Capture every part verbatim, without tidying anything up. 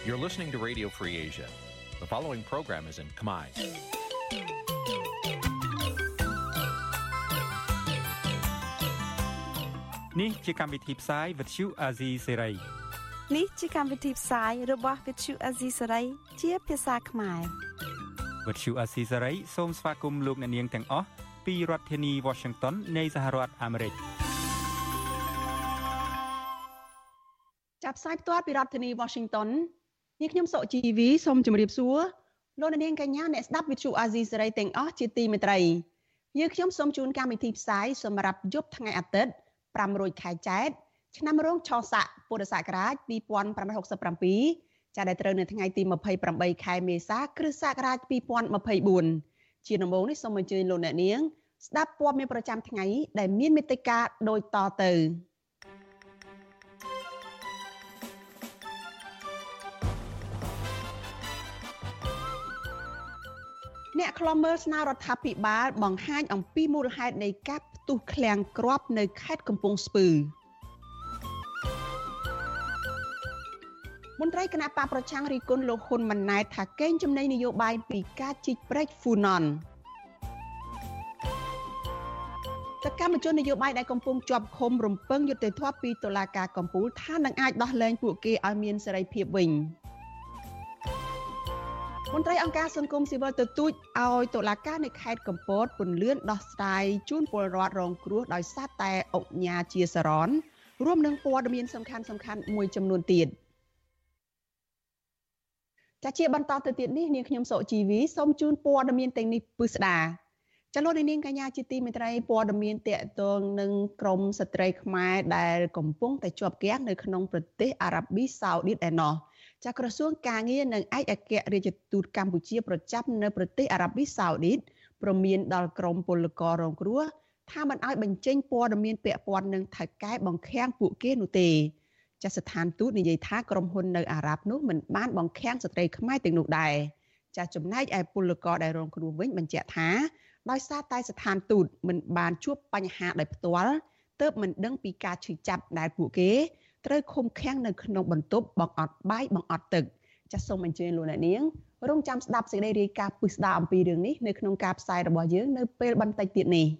You're listening to Radio Free Asia. The following program is in Khmer. Nǐ chi càm bi tiệp xáy vệt chiu a zì sáy. Nǐ chi càm bi tiệp xáyរបស់វិទ្យុអាស៊ីសេរីជាភាសាខ្មែរវិទ្យុអាស៊ីសេរីសូមស្វាគមន៍លោកអ្នកនាងទាំងអស់ពីរដ្ឋធានី Washington នៃសហរដ្ឋអាមេរិកចាប់ផ្សាយផ្ទាល់ពីរដ្ឋធានី Washington នាងខ្ញុំសុជីវីសូមជម្រាបសួរលោកអ្នកនាងកញ្ញាអ្នកស្ដាប់វិទ្យុអាស៊ីសេរីទាំងអស់ជាទីមេត្រីយើងខ្ញុំសូមជូនកម្មវិធីផ្សាយសម្រាប់យប់ថ្ងៃអាទិត្យប្រាំរោចខែចែកឆ្នាំរោងឆស័កពុរសករាជពីរពាន់ប្រាំរយហកសិបប្រាំពីរចាដែលត្រូវនៅថ្ងៃទីម្ភៃប្រាំបីខែមេសាគ្រិស្តសករាជពីរពាន់ម្ភៃបួនជាដំបូងនេះសូមអញ្ជើញលោកអ្នកនាងស្ដាប់ព័ត៌មានប្រចាំថ្ងៃដែលមានមេត្តាដូចតទៅអ្នកខ្លំមើលស្នើរដ្ឋាភិបាលបង្ហាញអំពីមូលហេតុនៃការផ្ទុះឃ្លាំងគ្រាប់នៅខេត្តកំពង់ស្ពឺមន្ត្រីគណៈបកប្រឆាំងរីគុណលោកហ៊ុនម៉ាណែតថាកេងចំណេញនយោបាយពីការជីកព្រែកហ្វូណនសកម្មជននយោបាយដែលកំពុងជាប់ឃុំរំពឹងយុត្តិធម៌ពីតុលាការកំពូលថានឹងអាចដោះលែងពួកគេឲ្យមានសេរីភាពវិញមន្ត្រីអង្គការសង្គមស៊ីវិលទទូចឲ្យតុលាការនៅខេត្តកំពតពន្លឿនដោះស្រាយជូនពលរដ្ឋរងគ្រោះដោយសារតែអុកញ៉ាជាសរនរួមនឹងព័ត៌មានសំខាន់សំខាន់មួយចំនួនទៀតចាជាបន្តទៅទៀតនេះនាងខ្ញុំសុជីវីសូមជូនព័ត៌មានទាំងនេះពិស្ដាចលនានាងកញ្ញាជាទីមេត្រីព័ត៌មានតកតងនឹងក្រមស្ត្រីខ្មែរដែលកំពុងតែជាប់គាំងនៅក្នុងប្រទេសអារ៉ាប៊ីសាអូឌីតឯណោះចាក្រសួងការងារនិងឯកអគ្គរដ្ឋទូតកម្ពុជាប្រចាំនៅប្រទេសអារ៉ាប៊ីសាអូឌីតព្រមានដល់ក្រមពលកររងគ្រោះថាមិនឲ្យបញ្ចេញព័ត៌មានពាក់ព័ន្ធនឹងថៅកែបង្ខាំងពួកគេនោះទេចាស្ថានទូតនិយាយថាក្រុមហ៊ុននៅអារ៉ាប់នោះមិនបានបង្ខាំងស្ត្រីខ្មែរទាំងនោះដែរចាចំណែកឯពលករដែលរងគ្រោះវិញបញ្ជាក់ថាដោយសារតែស្ថានទូតមិនបានជួបបញ្ហាដោយផ្ទាល់ទើបមិនដឹងពីការឈឺចាប់ដែលពួកគេត្រូវឃុំឃាំងនៅក្នុងបន្ទប់បង្អត់បាយបង្អត់ទឹកចាសសូមអញ្ជើញលោកអ្នកនាងរងចាំស្ដាប់សេចក្តីរាយការណ៍ពិស្ដារអំពីរឿងនេះនៅក្នុងការផ្សាយរបស់យើងនៅពេលបន្តិចទៀតនេះ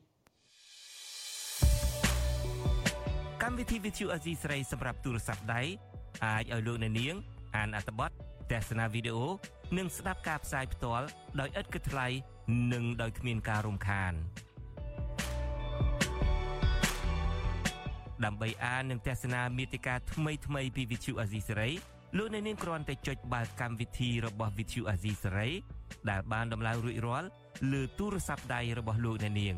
កម្មវិធី Video Asia ស្រីសម្រាប់ទូរស័ព្ទដៃអាចឲ្យលោកអ្នកនាងអានអត្ថបទទស្សនាវីដេអូនិងស្ដាប់ការផ្សាយផ្ទាល់ដោយឥតគិតថ្លៃនិងដោយគ្មានការរំខានដើម្បីអាននិងទស្សនាមាតិកាថ្មីថ្មីពី Video Asia សេរីលោកអ្នកនាងគ្រាន់តែចុចបាល់កម្មវិធីរបស់ Video Asia សេរីដែលបានដំឡើងរួចរាល់លើទូរស័ព្ទដៃរបស់លោកអ្នកនាង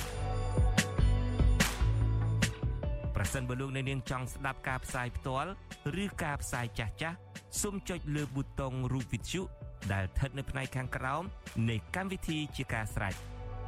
ប្រសិនបើលោកអ្នកនាងចង់ស្ដាប់ការផ្សាយផ្ទាល់ឬការផ្សាយចាស់ចាស់សូមចុចលើប៊ូតុងរូប Video ដែលស្ថិតនៅផ្នែកខាងក្រោមនៃកម្មវិធីជាការស្រេច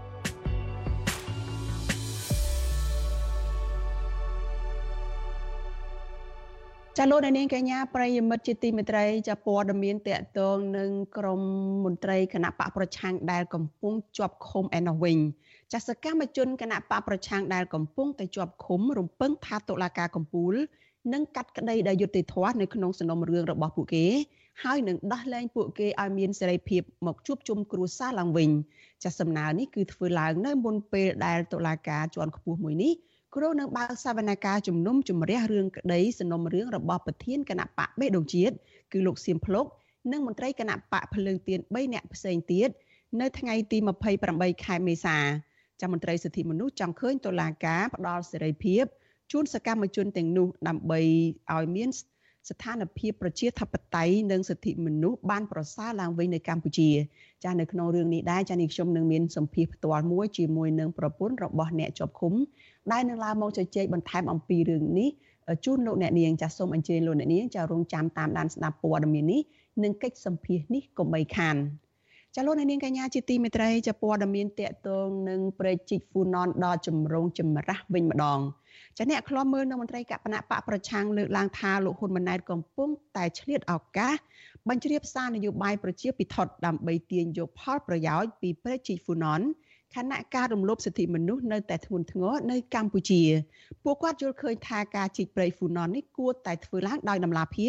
ចាលោកនាងកញ្ញាប្រិយមិត្តជាទីមេត្រីចាព័ត៌មានតកតងនឹងក្រមមន្ត្រីគណៈបកប្រឆាំងដែលកំពុងជាប់ឃុំឯណោះវិញចាសកម្មជនគណៈបកប្រឆាំងដែលកំពុងតែជាប់ឃុំរំពឹងថាតុលាការកំពូលនឹងកាត់ក្តីដោយយុត្តិធម៌នៅក្នុងសំណុំរឿងរបស់ពួកគេហើយនឹងដោះលែងពួកគេឲ្យមានសេរីភាពមកជួបជុំគ្រួសារឡើងវិញចាសសំណើនេះគឺធ្វើឡើងនៅមុនពេលដែលតុលាការជាន់ខ្ពស់មួយនេះគ្រោងនឹងបើកសវនកម្មជំនុំជម្រះរឿងក្តីសំណុំរឿងរបស់ប្រធានគណៈបកបេះដូងជាតិគឺលោកសៀមភ្លុកនិងមន្ត្រីគណៈបកភ្លើងទៀនបីនាក់ផ្សេងទៀតនៅថ្ងៃទីម្ភៃប្រាំបីខែមេសាចាំមន្ត្រីសិទ្ធិមនុស្សចង់ឃើញតុលាការផ្ដល់សេរីភាពជូនសកម្មជនទាំងនោះដើម្បីឲ្យមានស្ថានភាពប្រជាធិបតេយ្យនិងសិទ្ធិមនុស្សបានប្រសើរឡើងវិញនៅកម្ពុជាចានៅក្នុងរឿងនេះដែរចានេះខ្ញុំនឹងមានសម្ភាសន៍ផ្ទាល់មួយជាមួយនឹងប្រពន្ធរបស់អ្នកជាប់ឃុំដែលនឹងឡើងមកជជែកបន្ថែមអំពីរឿងនេះជូនលោកអ្នកនាងចាសូមអញ្ជើញលោកអ្នកនាងចារងចាំតាមដានស្ដាប់ព័ត៌មាននេះនិងកិច្ចសម្ភាសន៍នេះកុំបីខានចាលោកអ្នកនាងកញ្ញាជាទីមេត្រីចាព័ត៌មានតកតងនឹងព្រែកជីកហ្វូណនដល់ចម្រងចម្រាស់វិញម្ដងចាអ្នកខ្លំមើលនៅមន្ត្រីគណៈបកប្រឆាំងលើកឡើងថាលោកហ៊ុនម៉ាណែតកំពុងតែឆ្លៀតឱកាសបញ្ជ្រាបសារនយោបាយប្រជាពិធដើម្បីទាញយកផលប្រយោជន៍ពីព្រែកជីកហ្វូណនខណៈការរំលោភសិទ្ធិមនុស្សនៅតែធ្ងន់ធ្ងរនៅកម្ពុជាពួកគាត់យល់ឃើញថាការជីកព្រៃហ្វូណននេះគួរតែធ្វើឡើងដោយតម្លាភាព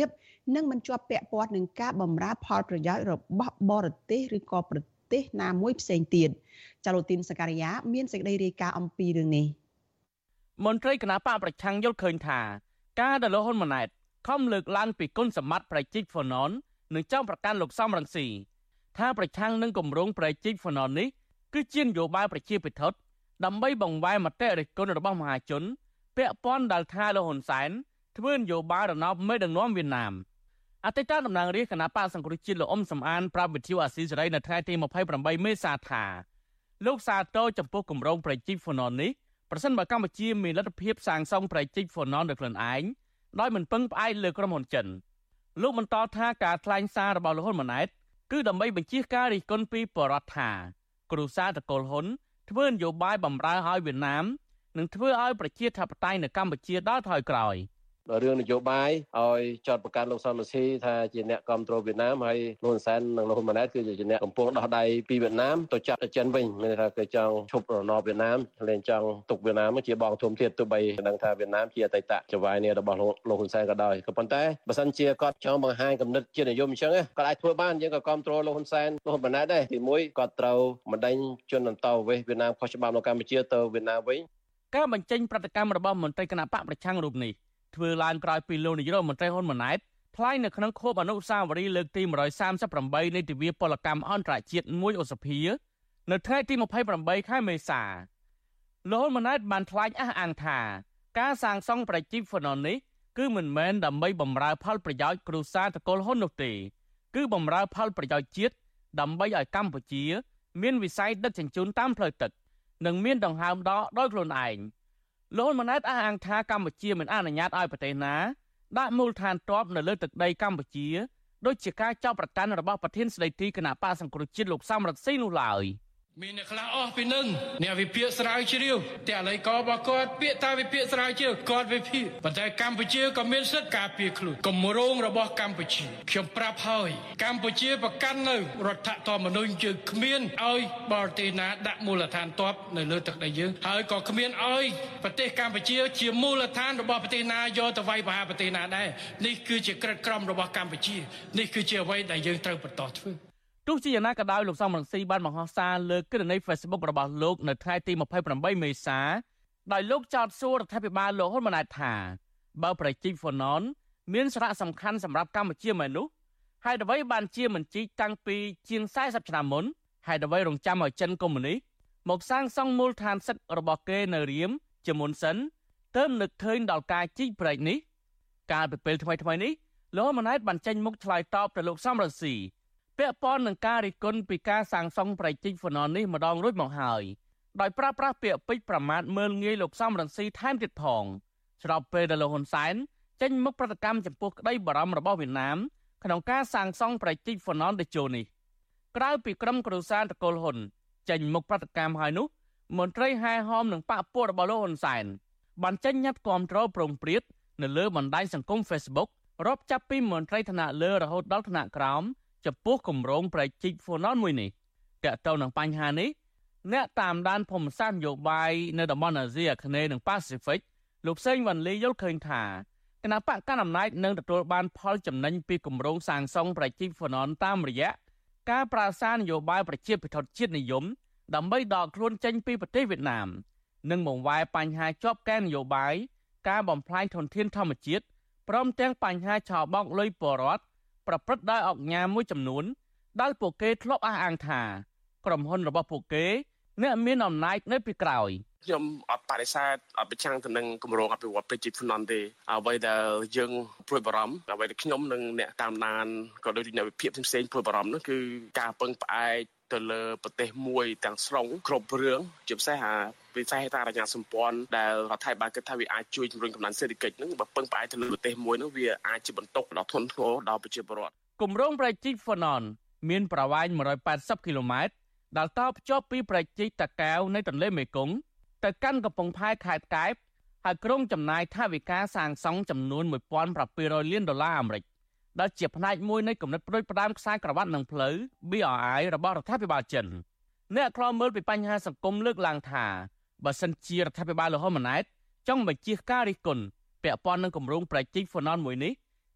និងមិនជាប់ពាក់ព័ន្ធនឹងការបម្រើផលប្រយោជន៍របស់បរទេសឬក៏ប្រទេសណាមួយផ្សេងទៀតចាលោកទីនសការីយ៉ាមានសេចក្តីរាយការណ៍អំពីរឿងនេះមន្ត្រីគណៈបកប្រឆាំងយល់ឃើញថាការដែលលោកហ៊ុនម៉ាណែតខំលើកឡើងពីគុណសម្បត្តិប្រជិកហ្វូណននិងចង់ប្រកាន់លោកសំរងស៊ីថាប្រឆាំងនឹងគម្រោងប្រជិកហ្វូណននេះគឺជានយោបាយប្រជាពិធដើម្បីបង្វែរមតិរិះគន់របស់មហាជនពាក់ព័ន្ធដល់ថាលោកហ៊ុនសែនធ្វើនយោបាយរណបមេដឹកនាំវៀតណាមអតីតតំណាងរាស្ត្រគណៈបកសង្គ្រោះជាតិលោកអ៊ុំសំអានប្រាប់វិទ្យុអាស៊ីសេរីនៅថ្ងៃទីម្ភៃប្រាំបីមេសាថាលោកសាទរចំពោះគម្រោងប្រជិកហ្វូណននេះប្រសិនបើកម្ពុជាមានលទ្ធភាពសាងសង់ប្រជិកហ្វូណនដោយខ្លួនឯងដោយមិនពឹងផ្អែកលើក្រុមហ៊ុនចិនលោកបន្តថាការថ្លែងសាររបស់លោកហ៊ុនម៉ាណែតគឺដើម្បីបញ្ជៀសការរិះគន់ពីបរដ្ឋថាគ្រួសារតកូលហ៊ុនធ្វើនយោបាយបម្រើឲ្យវៀតណាមនិងធ្វើឲ្យប្រជាធិបតេយ្យនៅកម្ពុជាដល់ថយក្រោយរឿងនយោបាយឲ្យចោតប្រកាន់លោកសំរងស៊ីថាជាអ្នកគ្រប់គ្រងវៀតណាមហើយលោកហ៊ុនសែននិងលោកហ៊ុនម៉ាណែតគឺជាអ្នកកំពុងដោះដៃពីវៀតណាមទៅចាប់ចិនវិញមានថាគេចង់ឈប់រណបវៀតណាមលែងចង់ទុកវៀតណាមជាបងធំទៀតទោះបីដឹងថាវៀតណាមជាអតីតចៅហ្វាយនេះរបស់លោកហ៊ុនសែនក៏ដោយក៏ប៉ុន្តែបើសិនជាគាត់ចង់បង្ហាញគំនិតជាតិនិយមអញ្ចឹងគាត់អាចធ្វើបានយើងក៏គ្រប់គ្រងលោកហ៊ុនសែនលោកហ៊ុនម៉ាណែតដែរទីមួយគាត់ត្រូវបណ្ដេញជនអន្តោប្រវេសន៍វៀតណាមខុសច្បាប់នៅកម្ពុជាទៅវៀតណាមវិញការបញ្ចេញប្រតិកម្មរបស់មន្ត្រីគណៈបកប្រឆាំងរូបនេះធ្វើឡើងក្រោយពីលោកនាយរដ្ឋមន្ត្រីហ៊ុនម៉ាណែតថ្លែងនៅក្នុងខួបអនុស្សាវរីយ៍លើកទីមួយសាមសិបប្រាំនៃទិវាពលកម្មអន្តរជាតិមួយឧសភានៅថ្ងៃទីម្ភៃប្រាំបីខែមេសាលោកហ៊ុនម៉ាណែតបានថ្លែងអះអាងថាការសាងសង់ប្រជិកហ្វូណននេះគឺមិនមែនដើម្បីបម្រើផលប្រយោជន៍គ្រួសារតកូលហ៊ុននោះទេគឺបម្រើផលប្រយោជន៍ជាតិដើម្បីឲ្យកម្ពុជាមានវិស័យដឹកជញ្ជូនតាមផ្លូវទឹកនិងមានដង្ហើមដកដោយខ្លួនឯងលោកហ៊ុនម៉ាណែតអះអាងថាកម្ពុជាមិនអនុញ្ញាតឲ្យប្រទេសណាដាក់មូលដ្ឋានទ័ពនៅលើទឹកដីកម្ពុជាដូចជាការចោទប្រកាន់របស់ប្រធានស្ដីទីគណៈបកសង្គ្រោះជាតិលោកសំរងស៊ីនោះឡើយមានអ្នកខ្លះអស់ពីនឹងអ្នកវិភាគស្រាវជ្រាវតែឥឡូវក៏បគាត់ពាក្យតាវិភាគស្រាវជ្រាវគាត់វិភាគប៉ុន្តែកម្ពុជាក៏មានសិទ្ធិការពារខ្លួនគម្រោងរបស់កម្ពុជាខ្ញុំប្រាប់ហើយកម្ពុជាប្រកាន់នៅរដ្ឋធម្មនុញ្ញយើងគ្មានឲ្យបរទេសណាដាក់មូលដ្ឋានទ័ពនៅលើទឹកដីយើងហើយក៏គ្មានឲ្យប្រទេសកម្ពុជាជាមូលដ្ឋានរបស់ប្រទេសណាយកទៅវាយប្រហារប្រទេសណាដែរនេះគឺជាក្រិតក្រមរបស់កម្ពុជានេះគឺជាអ្វីដែលយើងត្រូវបន្តធ្វើទោះជាយ៉ាងណាក៏ដោយលោកសំរងស៊ីបានបង្ហោះសារលើគណនី Facebook របស់លោកនៅថ្ងៃទីម្ភៃប្រាំបីមេសាដោយលោកចោទសួររដ្ឋាភិបាលលោកហ៊ុនម៉ាណែតថាបើប្រជិកហ្វូណនមានសារៈសំខាន់សម្រាប់កម្ពុជាមែននោះហើយអ្វីបានជាមិនជីកតាំងពីជាងสี่สิบឆ្នាំមុនហើយអ្វីរងចាំឲ្យចិនកុម្មុយនីសមកសាងសង់មូលដ្ឋានសិទ្ធិរបស់គេនៅរៀមជាមុនសិនទើបនឹកឃើញដល់ការជីកប្រែកនេះកាលពីពេលថ្មីថ្មីនេះលោកហ៊ុនម៉ាណែតបានចេញមុខឆ្លើយតបទៅលោកសំរងស៊ីពាក់ព័ន្ធនឹងការរិះគន់ពីការសាងសង់ប្រជិកហ្វូណននេះម្ដងរួចមកហើយដោយប្រើប្រាស់ពាក្យពេចន៍ប្រមាថមើលងាយលោកសំរងស៊ីថែមទៀតផងស្របពេលដែលលោកហ៊ុនសែនចេញមុខប្រតិកម្មចំពោះក្តីបារម្ភរបស់វៀតណាមក្នុងការសាងសង់ប្រជិកហ្វូណនតេជោនេះក្រៅពីក្រុមគ្រួសារតកូលហ៊ុនចេញមុខប្រតិកម្មហើយនោះមន្ត្រីហែហមនឹងបកពួករបស់លោកហ៊ុនសែនបានចេញញត្តិគាំទ្រប្រងព្រាតនៅលើបណ្ដាញសង្គម Facebook រាប់ចាប់ពីមន្ត្រីថ្នាក់លើរហូតដល់ថ្នាក់ក្រោមចំពោះគម្រោងប្រជិកហ្វូណនមួយនេះតើតើនឹងបញ្ហានេះអ្នកតាមដានភូមិសាស្ត្រនយោបាយនៅតំបន់អាស៊ីអាគ្នេយ៍និងប៉ាស៊ីហ្វិកលោកសេងវ៉ាន់លីយល់ឃើញថាគណៈបកកណ្ដាលអំណាចនឹងទទួលបានផលចំណេញពីគម្រោងសាងសង់ប្រជិកហ្វូណនតាមរយៈការប្រាស្រ័យនយោបាយប្រជាពិធជាតិនិយមដើម្បីដកខ្លួនចេញពីប្រទេសវៀតណាមនិងបង្វែរបញ្ហាជាប់កែននយោបាយការបំផ្លាញធនធានធម្មជាតិព្រមទាំងបញ្ហាឆោបោកលុយពលរដ្ឋប្រព្រឹត្តដោយអង្គការមួយចំនួនដែលពួកគេធ្លាប់អះអាងថាក្រុមហ៊ុនរបស់ពួកគេអ្នកមានអំណាចនៅពីក្រោយខ្ញុំអត់បដិសេធអត់ប្រឆាំងទៅនឹងគម្រោងអភិវឌ្ឍប្រជិកហ្វូណនទេអ្វីដែលយើងព្រួយបារម្ភអ្វីដែលខ្ញុំនិងអ្នកតាមដានក៏ដូចជាអ្នកវិភាគផ្សេងៗព្រួយបារម្ភនោះគឺការពឹងផ្អែកទៅលើប្រទេសមួយទាំងស្រុងគ្រប់រឿងជាពិសេសអាវិស័យហេដ្ឋារចនាសម្ព័ន្ធដែលរដ្ឋាភិបាលគិតថាវាអាចជួយជំរុញកំណើនសេដ្ឋកិច្ចហ្នឹងបើពឹងផ្អែកទៅលើប្រទេសមួយនោះវាអាចជាបន្ទុកដ៏ធ្ងន់ធ្ងរដល់ប្រជាពលរដ្ឋគម្រោងប្រជិកហ្វូណនមានប្រវែងមួយរយแปดสิบគីឡូម៉ែត្រដែលតភ្ជាប់ពីប្រជិកតាកែវនៃទន្លេមេគង្គទៅកាន់កំពង់ផែខេត្តកែបហើយក្រុងចំណាយថវិកាសាងសង់ចំនួនmột nghìn bảy trămលានដុល្លារអាមេរិកដែលជាផ្នែកមួយនៃគំនិតប្រួយផ្ដាមខ្សែក្រវ៉ាត់និងផ្លូវ B R I របស់រដ្ឋាភិបាលចិនអ្នកខ្លោមើលពីបញ្ហាសង្គមលើកឡើងថាបើសិនជារដ្ឋាភិបាលលោកហ៊ុនម៉ាណែតចង់បញ្ជៀសការរិះគន់ពាក់ព័ន្ធនឹងគម្រោងប្រជិកហ្វូណនមួយនេះ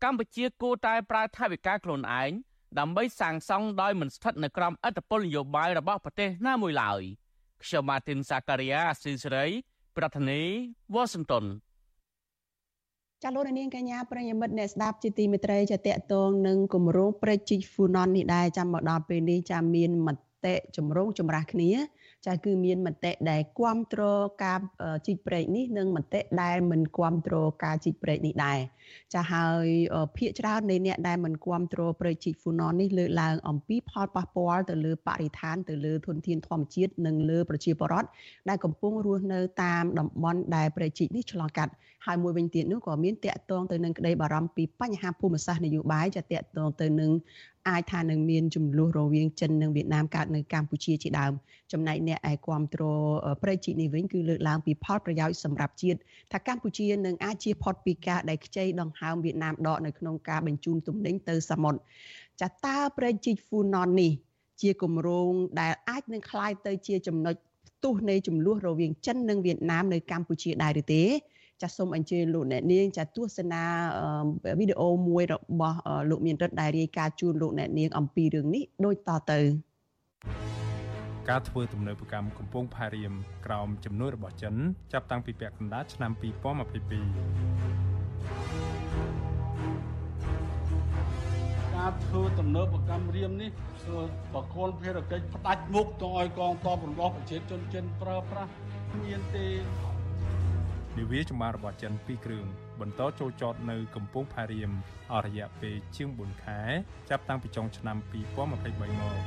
កម្ពុជាគួរតែប្រើថវិកាខ្លួនឯងដើម្បីសាងសង់ដោយមិនស្ថិតនៅក្រោមឥទ្ធិពលនយោបាយរបស់ប្រទេសណាមួយឡើយខ្ញុំម៉ាទីនសាការីយ៉ាអស៊ីសេរីប្រធានាធិបតី Washington ចាលោកនាងកញ្ញាប្រិយមិត្តអ្នកស្ដាប់ជាទីមេត្រីចាតកតងនឹងគម្រោងព្រែកជីកហ្វូណននេះដែរចាំមកដល់ពេលនេះចាមានមតិចម្រូងចម្រាសគ្នាចាគឺមានមតិដែលគាំទ្រការជីកព្រែកនេះនិងមតិដែលមិនគាំទ្រការជីកព្រែកនេះដែរចាហើយភាគច្រើននៃអ្នកដែលមិនគាំទ្រព្រែកជីកហ្វូណននេះលើកឡើងអំពីផលប៉ះពាល់ទៅលើបរិស្ថានទៅលើធនធានធម្មជាតិនិងលើប្រជាពលរដ្ឋដែលកំពុងរស់នៅតាមតំបន់ដែលព្រែកជីកនេះឆ្លងកាត់ហើយមួយវិញទៀតនោះក៏មានតាក់ទងទៅនឹងក្តីបារម្ភពីបញ្ហាភូមិសាស្ត្រនយោបាយចាតាក់ទងទៅនឹងអាចថានឹងមានចំនួនរវាងចិននិងវៀតណាមកើតនៅកម្ពុជាជាដើមចំណែកអ្នកឯកគាំទ្រព្រែកជីកនេះវិញគឺលើកឡើងពីផលប្រយោជន៍សម្រាប់ជាតិថាកម្ពុជានឹងអាចជៀសផុតពីការដែលខ្ចីដង្ហើមវៀតណាមដកនៅក្នុងការបញ្ជូនទំនិញទៅសមុទ្រចាតើព្រែកជីកហ្វូណននេះជាគម្រោងដែលអាចនឹងคล้ายទៅជាចំណុចផ្ទុះនៃចំនួនរវាងចិននិងវៀតណាមនៅកម្ពុជាដែរឬទេចាសសូមអញ្ជើញលោកអ្នកនាងចាទស្សនាវីដេអូមួយរបស់លោកមានរិទ្ធដែលរាយការណ៍ជូនលោកអ្នកនាងអំពីរឿងនេះដូចតទៅការធ្វើទំនើបកម្មកំពង់ផារៀមក្រោមជំនួយរបស់ចិនចាប់តាំងពីពាក់កណ្ដាលឆ្នាំពីរពាន់ម្ភៃពីរការធ្វើទំនើបកម្មរៀមនេះធ្វើបកគលភារកិច្ចផ្ដាច់មុខទៅឲ្យកងទ័ពរបស់ប្រជាជនចិនប្រើប្រាស់មានទេនាវាចម្បាំងរបស់ចិនពីរគ្រឿងបន្តចូលចតនៅកំពង់ផារៀមអស់រយៈពេលជាងបួនខែចាប់តាំងពីចុងឆ្នាំពីរពាន់ម្ភៃបីមក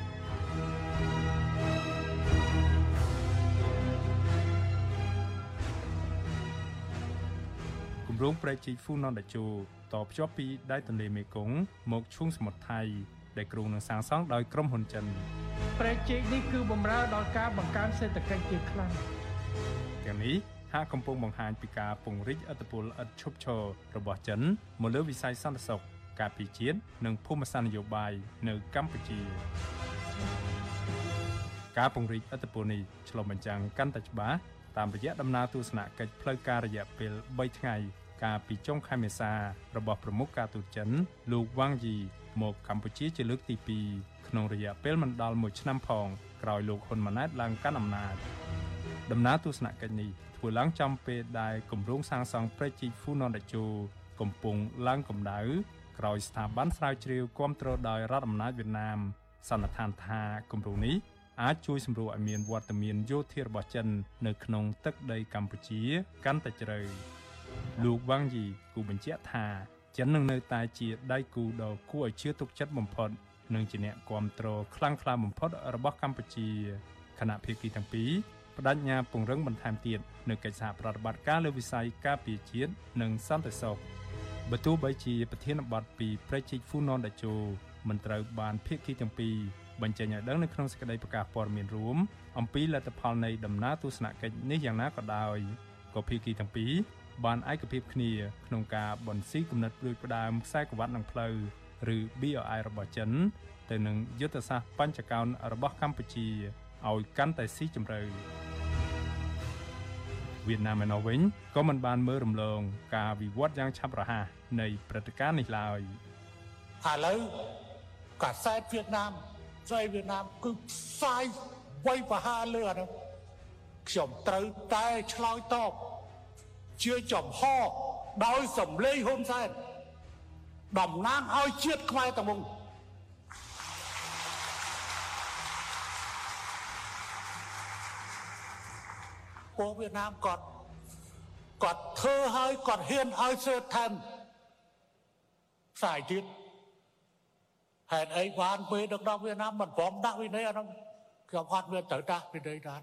គម្រោងព្រែកជីកហ្វូណនដាជូតភ្ជាប់ពីដៃទន្លេមេគង្គមកឈូងសមុទ្រថៃដែលគ្រោងនឹងសាងសង់ដោយក្រុមហ៊ុនចិនព្រែកជីកនេះគឺបម្រើដល់ការបង្កើនសេដ្ឋកិច្ចជាខ្លាំងទាំងនេះហាក់កំពុងបង្ហាញពីការពង្រីកឥទ្ធិពលឥតឈប់ឈររបស់ចិនមកលើវិស័យសន្តិសុខការពារជាតិនិងភូមិសាស្ត្រនយោបាយនៅកម្ពុជាការពង្រីកឥទ្ធិពលនេះឆ្លុះបញ្ចាំងកាន់តែច្បាស់តាមរយៈដំណើរទស្សនកិច្ចផ្លូវការរយៈពេលបីថ្ងៃកាលពីចុងខែមេសារបស់ប្រមុខការទូតចិនលោកវ៉ាងយីមកកម្ពុជាជាលើកទីពីរក្នុងរយៈពេលមិនដល់មួយឆ្នាំផងក្រោយលោកហ៊ុនម៉ាណែតឡើងកាន់អំណាចដំណើរទស្សនកិច្ចនេះធ្វើឡើងចំពេលដែលគម្រោងសាងសង់ព្រែកជីកហ្វូណនដាជូកំពុងឡើងកម្ដៅក្រោយស្ថាប័នស្រាវជ្រាវគាំទ្រដោយរដ្ឋអំណាចវៀតណាមសន្និដ្ឋានថាគម្រោងនេះអាចជួយសម្រួលឲ្យមានវត្តមានយោធារបស់ចិននៅក្នុងទឹកដីកម្ពុជាកាន់តែជ្រៅលោកវ៉ាងយីគូបញ្ជាក់ថាចិននឹងនៅតែជាដៃគូដ៏គួរឲ្យជឿទុកចិត្តបំផុតនិងជាអ្នកគាំទ្រខ្លាំងក្លាបំផុតរបស់កម្ពុជាគណៈភាគីទាំងពីរបដិញ្ញាពង្រឹងបន្ថែមទៀតនៅកិច្ចសហប្រតិបត្តិការលើវិស័យការពារជាតិនិងសន្តិសុខបើទោះបីជាប្រធានបទពីព្រែកជីកហ្វូណនដាជូមិនត្រូវបានភាគីទាំងពីរបញ្ចេញឲ្យដឹងនៅក្នុងសេចក្តីប្រកាសព័ត៌មានរួមអំពីលទ្ធផលនៃដំណើរទស្សនកិច្ចនេះយ៉ាងណាក៏ដោយក៏ភាគីទាំងពីរបានឯកភាពគ្នាក្នុងការបន្ស៊ីគំនិតផ្ដួចផ្ដើមខ្សែក្រវ៉ាត់នឹងផ្លូវឬ ប៊ី អូ អែ របស់ចិនទៅនឹងយុទ្ធសាស្ត្របញ្ចកោណរបស់កម្ពុជាឲ្យកាន់តែស៊ីជម្រៅវៀតណាមឯណោះវិញក៏មិនបានមើលរំលងការវិវត្តយ៉ាងឆាប់រហ័សនៃព្រឹត្តិការណ៍នេះឡើយឥឡូវកាសែតវៀតណាមស្អីវៀតណាមគឺផ្សាយវាយប្រហារលើអានោះខ្ញុំត្រូវតែឆ្លើយតបជាចំហដោយសម្លេងហ៊ុនសែនតំណាងឲ្យជាតិខ្មែរទាំងមូលពួកវៀតណាមគាត់គាត់ធ្វើឲ្យគាត់ហ៊ានឲ្យសេថែមផ្សាយទៀតហេតុអីបានពេលដឹកនាំវៀតណាមមិនព្រមដាក់វិន័យអានោះខ្ញុំអត់មានត្រូវដាក់វិន័យដែរ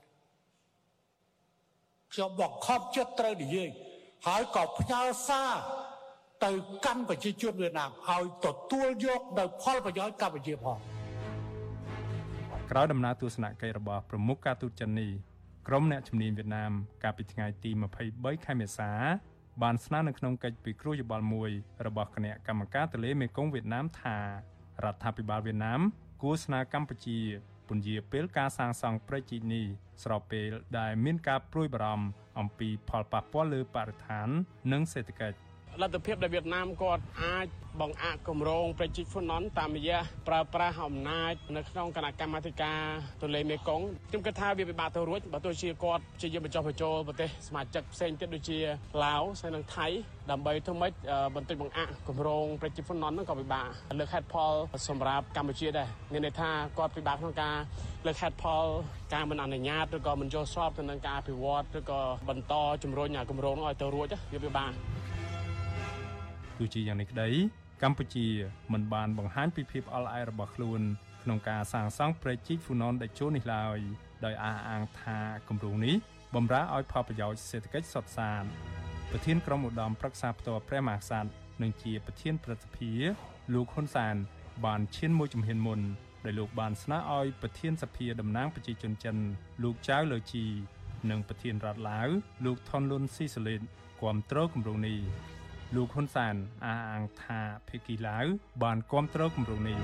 ខ្ញុំបង្ខំចិត្តត្រូវនិយាយហើយក៏ផ្ញើសារទៅកាន់ប្រជាជនវៀតណាមឲ្យទទួលយកនៅផលប្រយោជន៍កម្ពុជាផងក្រោយដំណើរទស្សនកិច្ចរបស់ប្រមុខការទូតចិននេះក្រុមអ្នកជំនាញវៀតណាមកាលពីថ្ងៃទីម្ភៃបីខែមេសាបានស្នើនៅក្នុងកិច្ចពិគ្រោះយោបល់មួយរបស់គណៈកម្មការទន្លេមេគង្គវៀតណាមថារដ្ឋាភិបាលវៀតណាមគួរស្នើកម្ពុជាពន្យាពេលការសាងសង់ព្រែកជីកនេះស្របពេលដែលមានការព្រួយបារម្ភអំពីផលប៉ះពាល់លើបរិស្ថាននិងសេដ្ឋកិច្ចលទ្ធភាពដែលវៀតណាមគាត់អាចបង្អាក់គម្រោងប្រជាជនហ្វូណនតាមរយៈប្រើប្រាស់អំណាចនៅក្នុងគណៈកម្មាធិការទន្លេមេគង្គខ្ញុំគិតថាវាពិបាកទៅរួចបើទោះជាគាត់ជាយើងបញ្ចុះបញ្ចូលប្រទេសសមាជិកផ្សេងទៀតដូចជាឡាវហើយនិងថៃដើម្បីធ្វើម៉េចបន្តិចបង្អាក់គម្រោងប្រជាជនហ្វូណនហ្នឹងក៏ពិបាកលើកហេតុផលសម្រាប់កម្ពុជាដែរមានន័យថាគាត់ពិបាកក្នុងការលើកហេតុផលការមិនអនុញ្ញាតឬក៏មិនចូលស្របទៅនឹងការអភិវឌ្ឍឬក៏បន្តជំរុញគម្រោងនោះឲ្យទៅរួចវាពិបាកទោះជាយ៉ាងនេះក្តីកម្ពុជាមិនបានបង្ហាញពីភាពអល់អែលរបស់ខ្លួនក្នុងការសាងសង់ព្រែកជីកហ្វូណនដែលជួរនេះឡើយដោយអះអាងថាគម្រោងនេះបម្រើឲ្យផលប្រយោជន៍សេដ្ឋកិច្ចសុទ្ធសាធប្រធានក្រុមឧត្តមប្រឹក្សាផ្ទាល់ព្រះមហាក្សត្រនិងជាប្រធានព្រឹទ្ធសភាលោកហ៊ុនសែនបានឈានមួយជំហានមុនដោយលោកបានស្នើឲ្យប្រធានសភាតំណាងប្រជាជនចិនលោកចៅលើជីនិងប្រធានរដ្ឋឡាវលោកថនលុនស៊ីសលីនគាំទ្រគម្រោងនេះលោកហ៊ុនសែនអះអាងថាភាគីឡាវបានគាំទ្រគម្រោងនេះ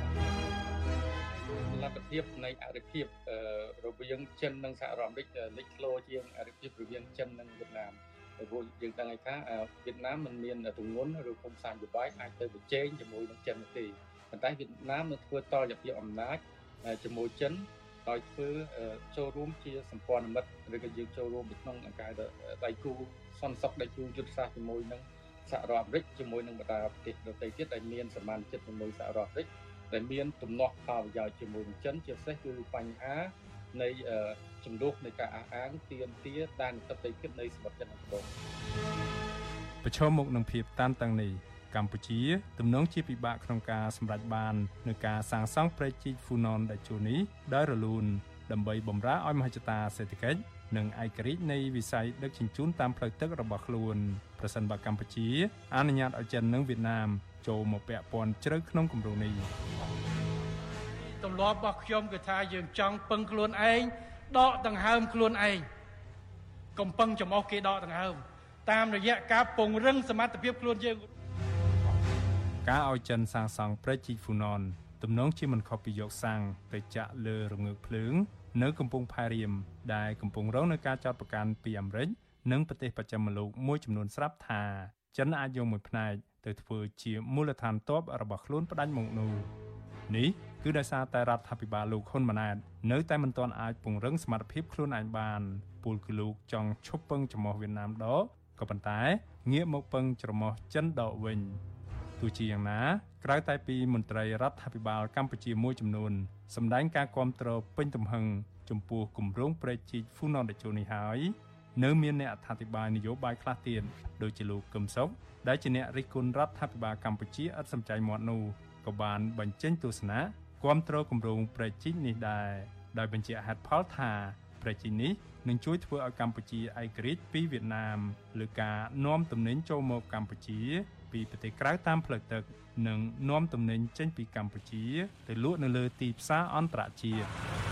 លទ្ធភាពនៃអរិភាពរវាងចិននិងសហរដ្ឋអាមេរិកលេចធ្លោជាងអរិភាពរវាងចិននិងវៀតណាមព្រោះយើងដឹងថាវៀតណាមមិនមានទម្ងន់ឬគុំសានយោបាយអាចទៅប្រជែងជាមួយនឹងចិនទេប៉ុន្តែវៀតណាមនឹងធ្វើតលភាពអំណាចជាមួយចិនដោយធ្វើចូលរួមជាសម្ព័ន្ធមិត្តឬក៏យើងចូលរួមក្នុងអង្គការដៃគូសន្តិសុខដៃគូយុទ្ធសាស្ត្រជាមួយនឹងសហរដ្ឋអាមេរិកជាមួយនឹងបណ្ដាប្រទេសដទៃទៀតដែលមានសមានចិត្តជាមួយសហរដ្ឋអាមេរិកដែលមានទំនាស់ផលប្រយោជន៍ជាមួយនឹងចិនជាពិសេសគឺបញ្ហានៃចំនួននៃការអះអាងទាមទារដែនទឹកដីគិតនៃសមុទ្រចិនខាងត្បូងប្រឈមមុខនឹងភាពតានតឹងនេះកម្ពុជាទំនងជាពិបាកក្នុងការសម្រេចបាននូវការសាងសង់ព្រែកជីកហ្វូណនដែលជួរនេះដោយរលូនដើម្បីបម្រើឲ្យមហិច្ឆតាសេដ្ឋកិច្ចនិងឯករាជ្យនៃវិស័យដឹកជញ្ជូនតាមផ្លូវទឹករបស់ខ្លួនប្រសិនបើកម្ពុជាអនុញ្ញាតឲ្យចិននិងវៀតណាមចូលមកពាក់ព័ន្ធជ្រៅក្នុងគម្រោងនេះទម្លាប់របស់ខ្ញុំគឺថាយើងចង់ពឹងខ្លួនឯងដកដង្ហើមខ្លួនឯងកុំពឹងចំអស់គេដកដង្ហើមតាមរយៈការពង្រឹងសមត្ថភាពខ្លួនយើងការឲ្យចិនសាងសង់ព្រែកជីកហ្វូណនទំនងជាមិនខុសពីយកសាំងទៅចាក់លើរងើកភ្លើងនៅកំពង់ផែរៀមដែលកំពុងរងនឹងការចោទប្រកាន់ពីអាមេរិកនិងប្រទេសបច្ចិមលោកមួយចំនួនស្រាប់ថាចិនអាចយកមួយផ្នែកទៅធ្វើជាមូលដ្ឋានទ័ពរបស់ខ្លួនផ្ដាច់មកនោះនេះគឺដោយសារតែរដ្ឋាភិបាលលោកហ៊ុនម៉ាណែតនៅតែមិនទាន់អាចពង្រឹងសមត្ថភាពខ្លួនឯងបានពលគឺលោកចង់ឈប់ពឹងចំហវៀតណាមដកក៏ប៉ុន្តែងាកមកពឹងច្រមុះចិនដកវិញទោះជាយ៉ាងណាក្រៅតែពីមន្ត្រីរដ្ឋាភិបាលកម្ពុជាមួយចំនួនសម្ដែងការគាំទ្រពេញទំហឹងចំពោះគម្រោងព្រែកជីកហ្វូណនដែលជួរនេះហើយនៅមានអ្នកអធិប្បាយនយោបាយខ្លះទៀតដូចជាលោកកឹមសុខដែលជាអ្នករិះគន់រដ្ឋាភិបាលកម្ពុជាឥតសំចៃមាត់នោះក៏បានបញ្ចេញទស្សនៈគាំទ្រគម្រោងព្រែកជីកនេះដែរដោយបញ្ជាក់ហេតុផលថាព្រែកជីកនេះនឹងជួយធ្វើឲ្យកម្ពុជាឯករាជ្យពីវៀតណាមលើការនាំទំនិញចូលមកកម្ពុជាពីប្រទេសក្រៅតាមផ្លូវទឹកនិងនាំទំនិញចេញពីកម្ពុជាទៅលក់នៅលើទីផ្សារអន្តរជាតិ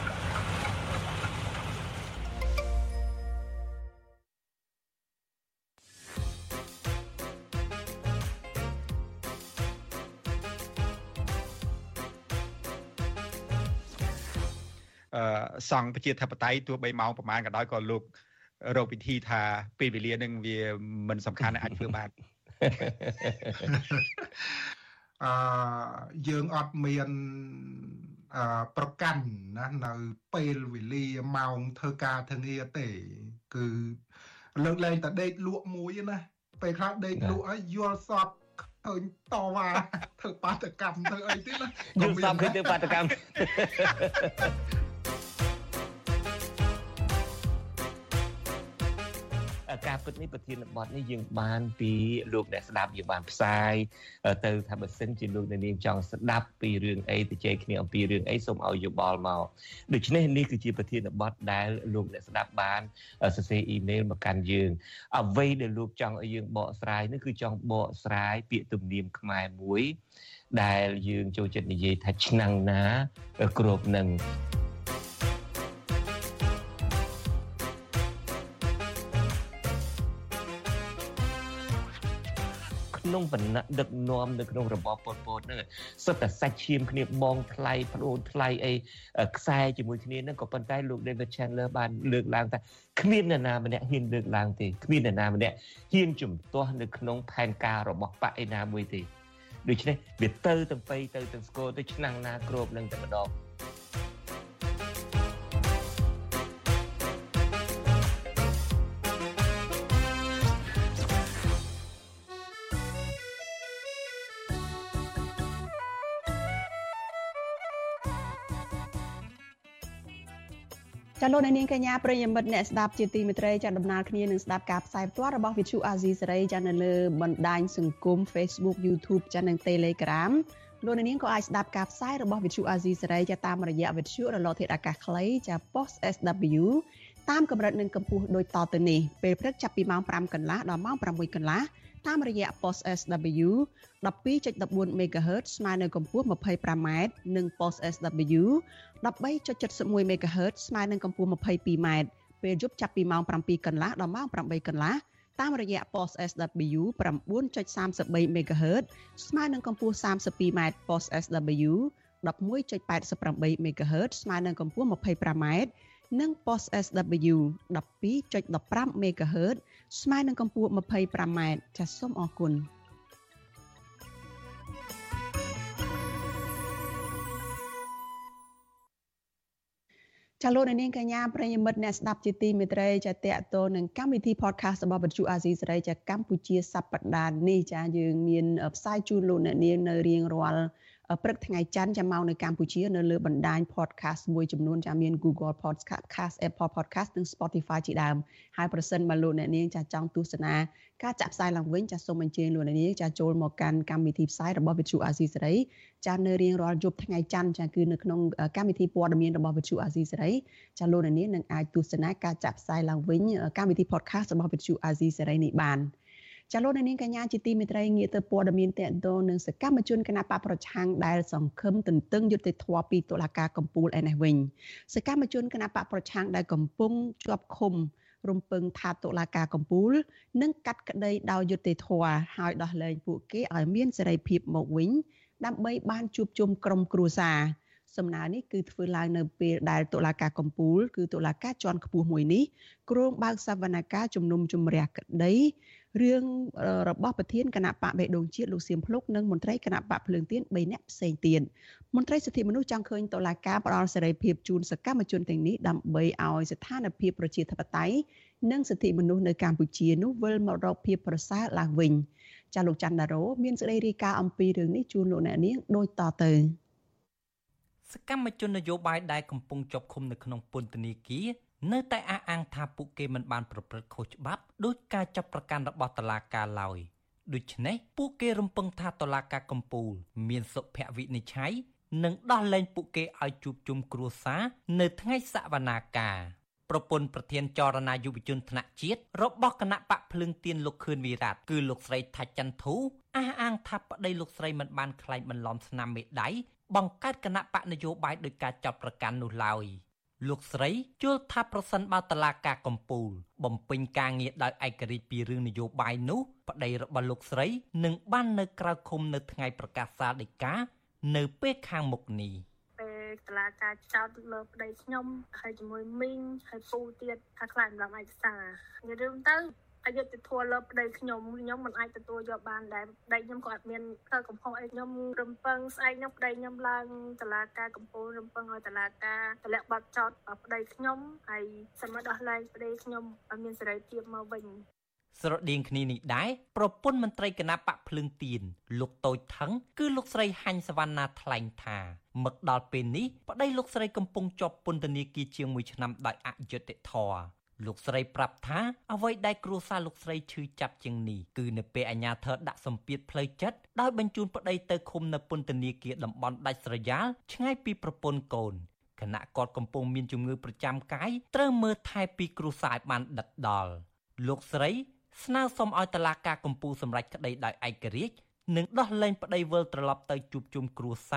សង់ប្រជាធិបតេយ្យទោះបីម៉ោងប្រហែលក៏ដោយក៏លោករកវិធីថាពេលវេលានឹងវាមិនសំខាន់អាចធ្វើបានអឺយើងអត់មានអឺប្រកាន់ណានៅពេលវេលាម៉ោងធ្វើការធ្វើងារទេគឺលើកលែងតែដេកលក់មួយណាពេលខ្លះដេកលក់ឲ្យយល់សពឃើញតវ៉ាធ្វើបាតកម្មធ្វើអីទៀតណាយល់សពឃើញធ្វើបាតកម្មការពិតនេះប្រធានបទនេះយើងបានពីលោកអ្នកស្ដាប់យើងបានផ្សាយទៅថាបើសិនជាលោកអ្នកនាងចង់ស្ដាប់ពីរឿងអីទៅជែកគ្នាអំពីរឿងអីសូមឲ្យយោបល់មកដូច្នេះនេះគឺជាប្រធានបទដែលលោកអ្នកស្ដាប់បានសរសេរអ៊ីមែលមកកាន់យើងអ្វីដែលលោកចង់ឲ្យយើងបកស្រាយនោះគឺចង់បកស្រាយពាក្យទំនៀមខ្មែរមួយដែលយើងចូលចិត្តនិយាយថាឆ្នាំងណាគ្របនឹងក្នុងវណ្ណៈដឹកនាំនៅក្នុងរបបប៉ុលពតហ្នឹងសិតតែសាច់ឈាមគ្នាបងថ្លៃប្អូនថ្លៃអីខ្សែជាមួយគ្នាហ្នឹងក៏ប៉ុន្តែលោក David Chandler បានលើកឡើងថាគ្មាននរណាម្នាក់ហ៊ានលើកឡើងទេគ្មាននរណាម្នាក់ហ៊ានជំទាស់នៅក្នុងផែនការរបស់បកឯណាមួយទេដូច្នេះវាទៅទាំងពីរទៅទាំងស្គរទៅឆ្នាំងណាគ្របនឹងតែម្ដងចាលោកនាងកញ្ញាប្រិយមិត្តអ្នកស្ដាប់ជាទីមេត្រីចាដំណើរគ្នានឹងស្ដាប់ការផ្សាយផ្ទាល់របស់ Vithu Azizi Serai ចានៅលើបណ្ដាញសង្គម Facebook YouTube ចានិង Telegram លោកនាងក៏អាចស្ដាប់ការផ្សាយរបស់ Vithu Azizi Serai ចាតាមរយៈវិទ្យុរលកធាតុអាកាសខ្លីចា Post เอส ดับเบิលยู តាមកម្រិតនិងកម្ពស់ដូចតទៅនេះពេលព្រឹកចាប់ពីម៉ោងប្រាំកន្លះដល់ម៉ោងប្រាំមួយកន្លះតាមរយៈ Post เอส ดับเบิลยู ដប់ពីរចុចដបួន មេហ្គាហឺត ស្មើនឹងកម្ពស់ ម្ភៃប្រាំម៉ែត្រ និង Post เอส ดับเบิลยู ដប់បីចុចเจ็ดสิบเอ็ด មេហ្គាហឺត ស្មើនឹងកម្ពស់ ម្ភៃពីរម៉ែត្រ ពេលយប់ចាប់ពីម៉ោងប្រាំពីរកន្លះដល់ម៉ោងប្រាំបីកន្លះតាមរយៈ Post เอส ดับเบิลยู 9.33 មេហ្គាហឺត ស្មើនឹងកម្ពស់សាមសិបពីរម៉ែត្រ Post เอส ดับเบิลยู ដប់មួយចុចแปดสิบแปด មេហ្គាហឺត ស្មើនឹងកម្ពស់ ម្ភៃប្រាំម៉ែត្រ និង Post เอส ดับเบิลยู ដប់ពីរចុចដប់ប្រាំ មេហ្គាហឺត ស្មើនឹងកម្ពស់ ម្ភៃប្រាំម៉ែត្រ ចាសសូមអរគុណចាលោកនាងកញ្ញាប្រិយមិត្តអ្នកស្ដាប់ជាទីមេត្រីចាតេតទៅនឹងកម្មវិធី podcast របស់វិទ្យុ Azizi Serai ចាកម្ពុជាសប្តាហ៍នេះចាយើងមានផ្សាយជូនលោកអ្នកនាងនៅរៀងរាល់ព្រឹកថ្ងៃច័ន្ទចាំមកនៅកម្ពុជានៅលើបណ្ដាញ podcast មួយចំនួនចាមាន Google Podcast, Apple Podcast និង Spotify ជាដើមហើយប្រសិនបើលោកអ្នកនាងចាចង់ទស្សនាការចាក់ផ្សាយឡើងវិញចាសូមអញ្ជើញលោកអ្នកនាងចាចូលមកកាន់កម្មវិធីផ្សាយរបស់វិទ្យុ Azizi Serai ចានៅរៀងរាល់យប់ថ្ងៃច័ន្ទចាគឺនៅក្នុងកម្មវិធីព័ត៌មានរបស់វិទ្យុ Azizi Serai ចាលោកអ្នកនាងនឹងអាចទស្សនាការចាក់ផ្សាយឡើងវិញកម្មវិធី podcast របស់វិទ្យុ Azizi Serai នេះបានចាលោកនាងកញ្ញាជាទីមេត្រីងាកទៅព័ត៌មានតេតងនឹងសកម្មជនគណបកប្រឆាំងដែលសង្ឃឹមទន្ទឹងយុត្តិធម៌ពីតុលាការកំពូលឯនេះវិញសកម្មជនគណបកប្រឆាំងដែលកំពុងជាប់ឃុំរំពឹងថាតុលាការកំពូលនឹងកាត់ក្តីដោយយុត្តិធម៌ហើយដោះលែងពួកគេឲ្យមានសេរីភាពមកវិញដើម្បីបានជួបជុំក្រុមគ្រួសារសំណើនេះគឺធ្វើឡើងនៅពេលដែលតុលាការកំពូលគឺតុលាការជាន់ខ្ពស់មួយនេះគ្រងបើកសវនកម្មជំនុំជម្រះក្តីរឿងរបស់ប្រធានគណៈបកបេះដូងជាតិលោកសៀមភ្លុកនិងមន្ត្រីគណៈបកភ្លើងទៀនបីនាក់ផ្សេងទៀតមន្ត្រីសិទ្ធិមនុស្សចង់ឃើញតុលាការផ្ដល់សេរីភាពជូនសកម្មជនទាំងនេះដើម្បីឲ្យស្ថានភាពប្រជាធិបតេយ្យនិងសិទ្ធិមនុស្សនៅកម្ពុជានោះវិលមករកភាពប្រសើរឡើងវិញចាលោកច័ន្ទដារ៉ូមានសេចក្តីរាយការណ៍អំពីរឿងនេះជូនលោកអ្នកនាងដូចតទៅសកម្មជននយោបាយដែលកំពុងជាប់ឃុំនៅក្នុងពន្ធនាគារនៅតែអះអាងថាពួកគេមិនបានប្រព្រឹត្តខុសច្បាប់ដោយការចាប់ប្រកាន់របស់តុលាការឡើយដូច្នេះពួកគេរំពឹងថាតុលាការកំពូលមានសុភវិនិច្ឆ័យនិងដោះលែងពួកគេឲ្យជួបជុំគ្រួសារនៅថ្ងៃសវនាការប្រពន្ធប្រធានចលនាយុវជនថ្នាក់ជាតិរបស់គណៈបកភ្លើងទៀនលោកខឿនវិរៈគឺលោកស្រីថាច់ចន្ទធូអះអាងថាប្តីលោកស្រីមិនបានក្លែងបន្លំស្នាមមេដៃបង្កើតគណៈបកនយោបាយដោយការចាប់ប្រកាន់នោះឡើយលោកស្រីជឿថាប្រសិនបើតុលាការកំពូលបំពេញការងារដោយឯករាជ្យពីរឿងនយោបាយនោះប្តីរបស់លោកស្រីនឹងបាននៅក្រៅឃុំនៅថ្ងៃប្រកាសសាលដីកានៅពេលខាងមុខនេះពេលតុលាការចោទលើប្តីខ្ញុំហើយជាមួយមីងហើយពូទៀតថាខ្លាចម្ដងឯកសារនិយាយរឿងទៅអយុធធម៌លើប្តីខ្ញុំខ្ញុំមិនអាចទទួលយកបានដែរប្តីខ្ញុំក៏អត់មានធ្វើកំហុសអីខ្ញុំរំពឹងស្អែកខ្ញុំប្តីខ្ញុំឡើងតុលាការកំពូលរំពឹងឲ្យតុលាការទម្លាក់បទចោទប្តីខ្ញុំហើយសូមដោះលែងប្តីខ្ញុំឲ្យមានសេរីភាពមកវិញស្រដៀងគ្នានេះដែរប្រពន្ធមន្ត្រីគណៈបកភ្លើងទៀនលោកតូចថងគឺលោកស្រីហាញ់សវណ្ណាថ្លែងថាមកដល់ពេលនេះប្តីលោកស្រីកំពុងជាប់ពន្ធនាគារជាងមួយឆ្នាំដោយអយុត្តិធម៌លោកស្រីប្រាប់ថាអ្វីដែលគ្រួសារលោកស្រីឈឺចាប់ជាងនេះគឺនៅពេលអាជ្ញាធរដាក់សម្ពាធផ្លូវចិត្តដោយបញ្ជូនប្តីទៅឃុំនៅពន្ធនាគារតំបន់ដាច់ស្រយាលឆ្ងាយពីប្រពន្ធកូនខណៈគាត់កំពុងមានជំងឺប្រចាំកាយត្រូវមើលថែពីគ្រួសារឲ្យបានដិតដល់លោកស្រីស្នើសុំឲ្យតុលាការកំពូលសម្រេចក្តីដោយឯករាជ្យនិងដោះលែងប្តីវិលត្រឡប់ទៅជួបជុំគ្រួសារ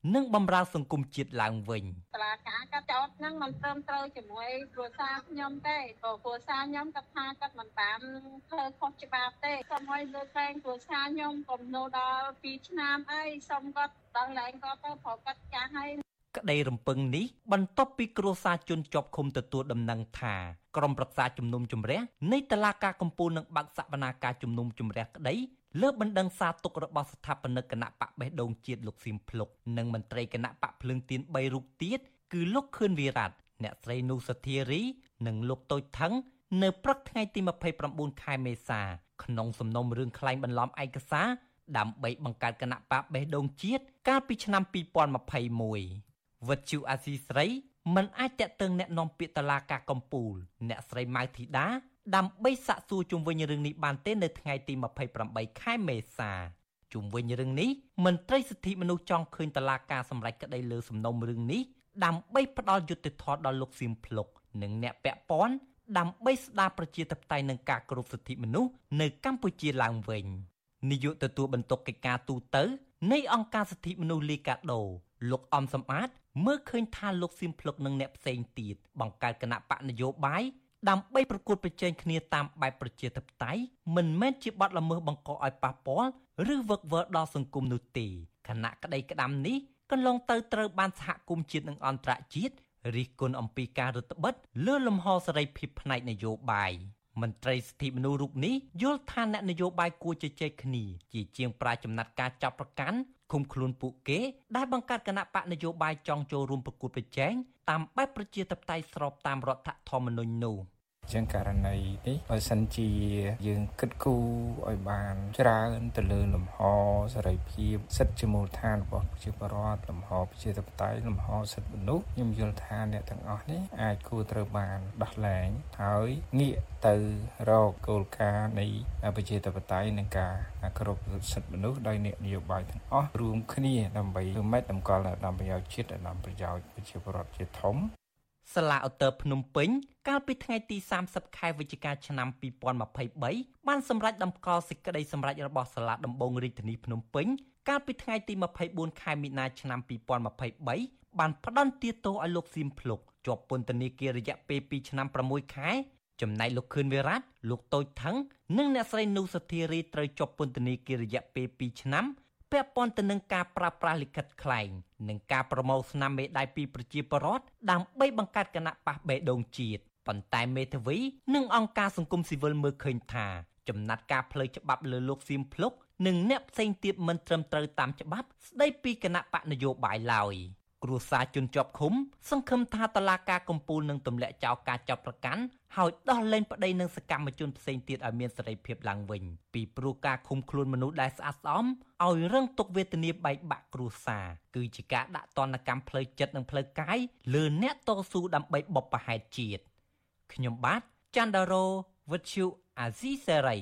និងបម្រើសង្គមជាតិឡើងវិញតឡាការកាត់ចោតហ្នឹងមិនត្រឹមត្រូវជាមួយគ្រួសារខ្ញុំទេព្រោះគ្រួសារខ្ញុំគាត់ថាគាត់មិនបានធ្វើខុសច្បាប់ទេសូមឲ្យលើកលែងគ្រួសារខ្ញុំកុំនៅដល់ពីរឆ្នាំអីសូមគាត់ដល់លែងគាត់ទៅព្រោះគាត់ចាស់ហើយក្តីរំពឹងនេះបន្ទាប់ពីគ្រួសារជនជាប់ឃុំទទួលដំណឹងថាក្រុមប្រឹក្សាជំនុំជម្រះនៃតុលាការកំពូលនឹងបើកសវនាការជំនុំជម្រះក្តីលើបណ្ដឹងសារទុករបស់ស្ថាបនិកគណៈបកបេះដូងជាតិលោកស៊ីមភ្លុកនិងមន្ត្រីគណៈបកភ្លើងទៀនបីរូបទៀតគឺលោកខឿនវិរៈអ្នកស្រីនូសធារីនិងលោកតូចថងនៅព្រឹកថ្ងៃទីម្ភៃប្រាំបួនខែមេសាក្នុងសំណុំរឿងក្លែងបន្លំឯកសារដើម្បីបង្កើតគណៈបកបេះដូងជាតិកាលពីឆ្នាំពីរពាន់ម្ភៃមួយវិទ្យុអាស៊ីស្រីមិនអាចតាក់ទងแนะនាំពាក្យតុលាការកំពូលអ្នកស្រីម៉ៅធីតាដើម្បីសាកសួរជុំវិញរឿងនេះបានទេនៅថ្ងៃទីម្ភៃប្រាំបីខែមេសាជុំវិញរឿងនេះមន្ត្រីសិទ្ធិមនុស្សចង់ឃើញតុលាការសម្រេចក្តីលើសំណុំរឿងនេះដើម្បីផ្ដល់យុត្តិធម៌ដល់លោកស៊ីមភ្លុកនិងអ្នកពាក់ព័ន្ធដើម្បីស្ដារប្រជាធិបតេយ្យនិងការគោរពសិទ្ធិមនុស្សនៅកម្ពុជាឡើងវិញនាយកទទួលបន្ទុកកិច្ចការទូតនៃអង្គការសិទ្ធិមនុស្សលីកាដូលោកអំសំអាតមើលឃើញថាលោកស៊ីមភ្លុកនិងអ្នកផ្សេងទៀតបង្កើតគណៈបកនយោបាយដើម្បីប្រកួតប្រជែងគ្នាតាមបែបប្រជាធិបតេយ្យមិនមែនជាបទល្មើសបង្កឲ្យប៉ះពាល់ឬវឹកវរដល់សង្គមនោះទេគណៈក្តីក្តាំនេះកន្លងទៅត្រូវបានសហគមន៍ជាតិនិងអន្តរជាតិរិះគន់អំពីការរឹតបន្តឹងលើលំហសេរីភាពផ្នែកនយោបាយមន្ត្រីសិទ្ធិមនុស្សរូបនេះយល់ថាអ្នកនយោបាយគួរជជែកគ្នាជាជាងប្រាចំណាត់ការចាប់ប្រកាន់ឃុំខ្លួនពួកគេដែលបង្កើតគណៈបកនយោបាយចង់ចូលរួមប្រកួតប្រជែងតាមបែបប្រជាធិបតេយ្យស្របតាមរដ្ឋធម្មនុញ្ញនោះជាងករណីនេះបើសិនជាយើងគិតគូរឲ្យបានច្រើនទៅលើលំហសេរីភាពសិទ្ធិជាមូលដ្ឋានរបស់ប្រជាពលរដ្ឋលំហប្រជាធិបតេយ្យលំហសិទ្ធិមនុស្សខ្ញុំយល់ថាអ្នកទាំងអស់នេះអាចគួរត្រូវបានដោះលែងហើយងាកទៅរកគោលការណ៍នៃប្រជាធិបតេយ្យនិងការគោរពសិទ្ធិមនុស្សដោយអ្នកនយោបាយទាំងអស់រួមគ្នាដើម្បីធ្វើម៉េចតម្កល់ដើម្បីឲ្យជាតិដើម្បីប្រយោជន៍ប្រជាពលរដ្ឋជាធំសាលាឧត្តរភ្នំពេញកាលពីថ្ងៃទីសាមសិបខែវិច្ឆិកាឆ្នាំពីរពាន់ម្ភៃបីបានសម្រេចដំកល់សេចក្តីសម្រេចរបស់សាលាដំបងរាជធានីភ្នំពេញកាលពីថ្ងៃទីម្ភៃបួនខែមីនាឆ្នាំពីរពាន់ម្ភៃបីបានផ្តន្ទាទោសឲ្យលោកស៊ីមភ្លុកជាប់ពន្ធនាគាររយៈពេលពីរឆ្នាំប្រាំមួយខែចំណែកលោកខឿនវិរៈលោកតូចថងនិងអ្នកស្រីនូសធារីត្រូវជាប់ពន្ធនាគាររយៈពេលពីរឆ្នាំពាក់ព័ន្ធទៅនឹងការប្រើប្រាស់លិខិតក្លែងនិងការប្រមូលស្នាមមេដៃពីប្រជាពលរដ្ឋដើម្បីបង្កើតគណៈបកបេះដូងជាតិប៉ុន្តែមេធាវីនិងអង្គការសង្គមស៊ីវិលមើលឃើញថាចំណាត់ការផ្លូវច្បាប់លើលោកស៊ីមភ្លុកនិងអ្នកផ្សេងទៀតមិនត្រឹមត្រូវតាមច្បាប់ស្ដីពីគណៈបកនយោបាយឡើយគ្រួសារជនជាប់ឃុំសង្ឃឹមថាតុលាការកំពូលនឹងទម្លាក់ចោលការចាប់ប្រកាន់ហើយដោះលែងប្តីនិងសកម្មជនផ្សេងទៀតឲ្យមានសេរីភាពឡើងវិញពីព្រោះការឃុំខ្លួនមនុស្សដែលស្អាតស្អំឲ្យរងទុក្ខវេទនាបែកបាក់គ្រួសារគឺជាការដាក់ទណ្ឌកម្មផ្លូវចិត្តនិងផ្លូវកាយលើអ្នកតស៊ូដើម្បីបុព្វហេតុជាតិខ្ញុំបាទច័ន្ទដារ៉ូវិទ្យុអាស៊ីសេរី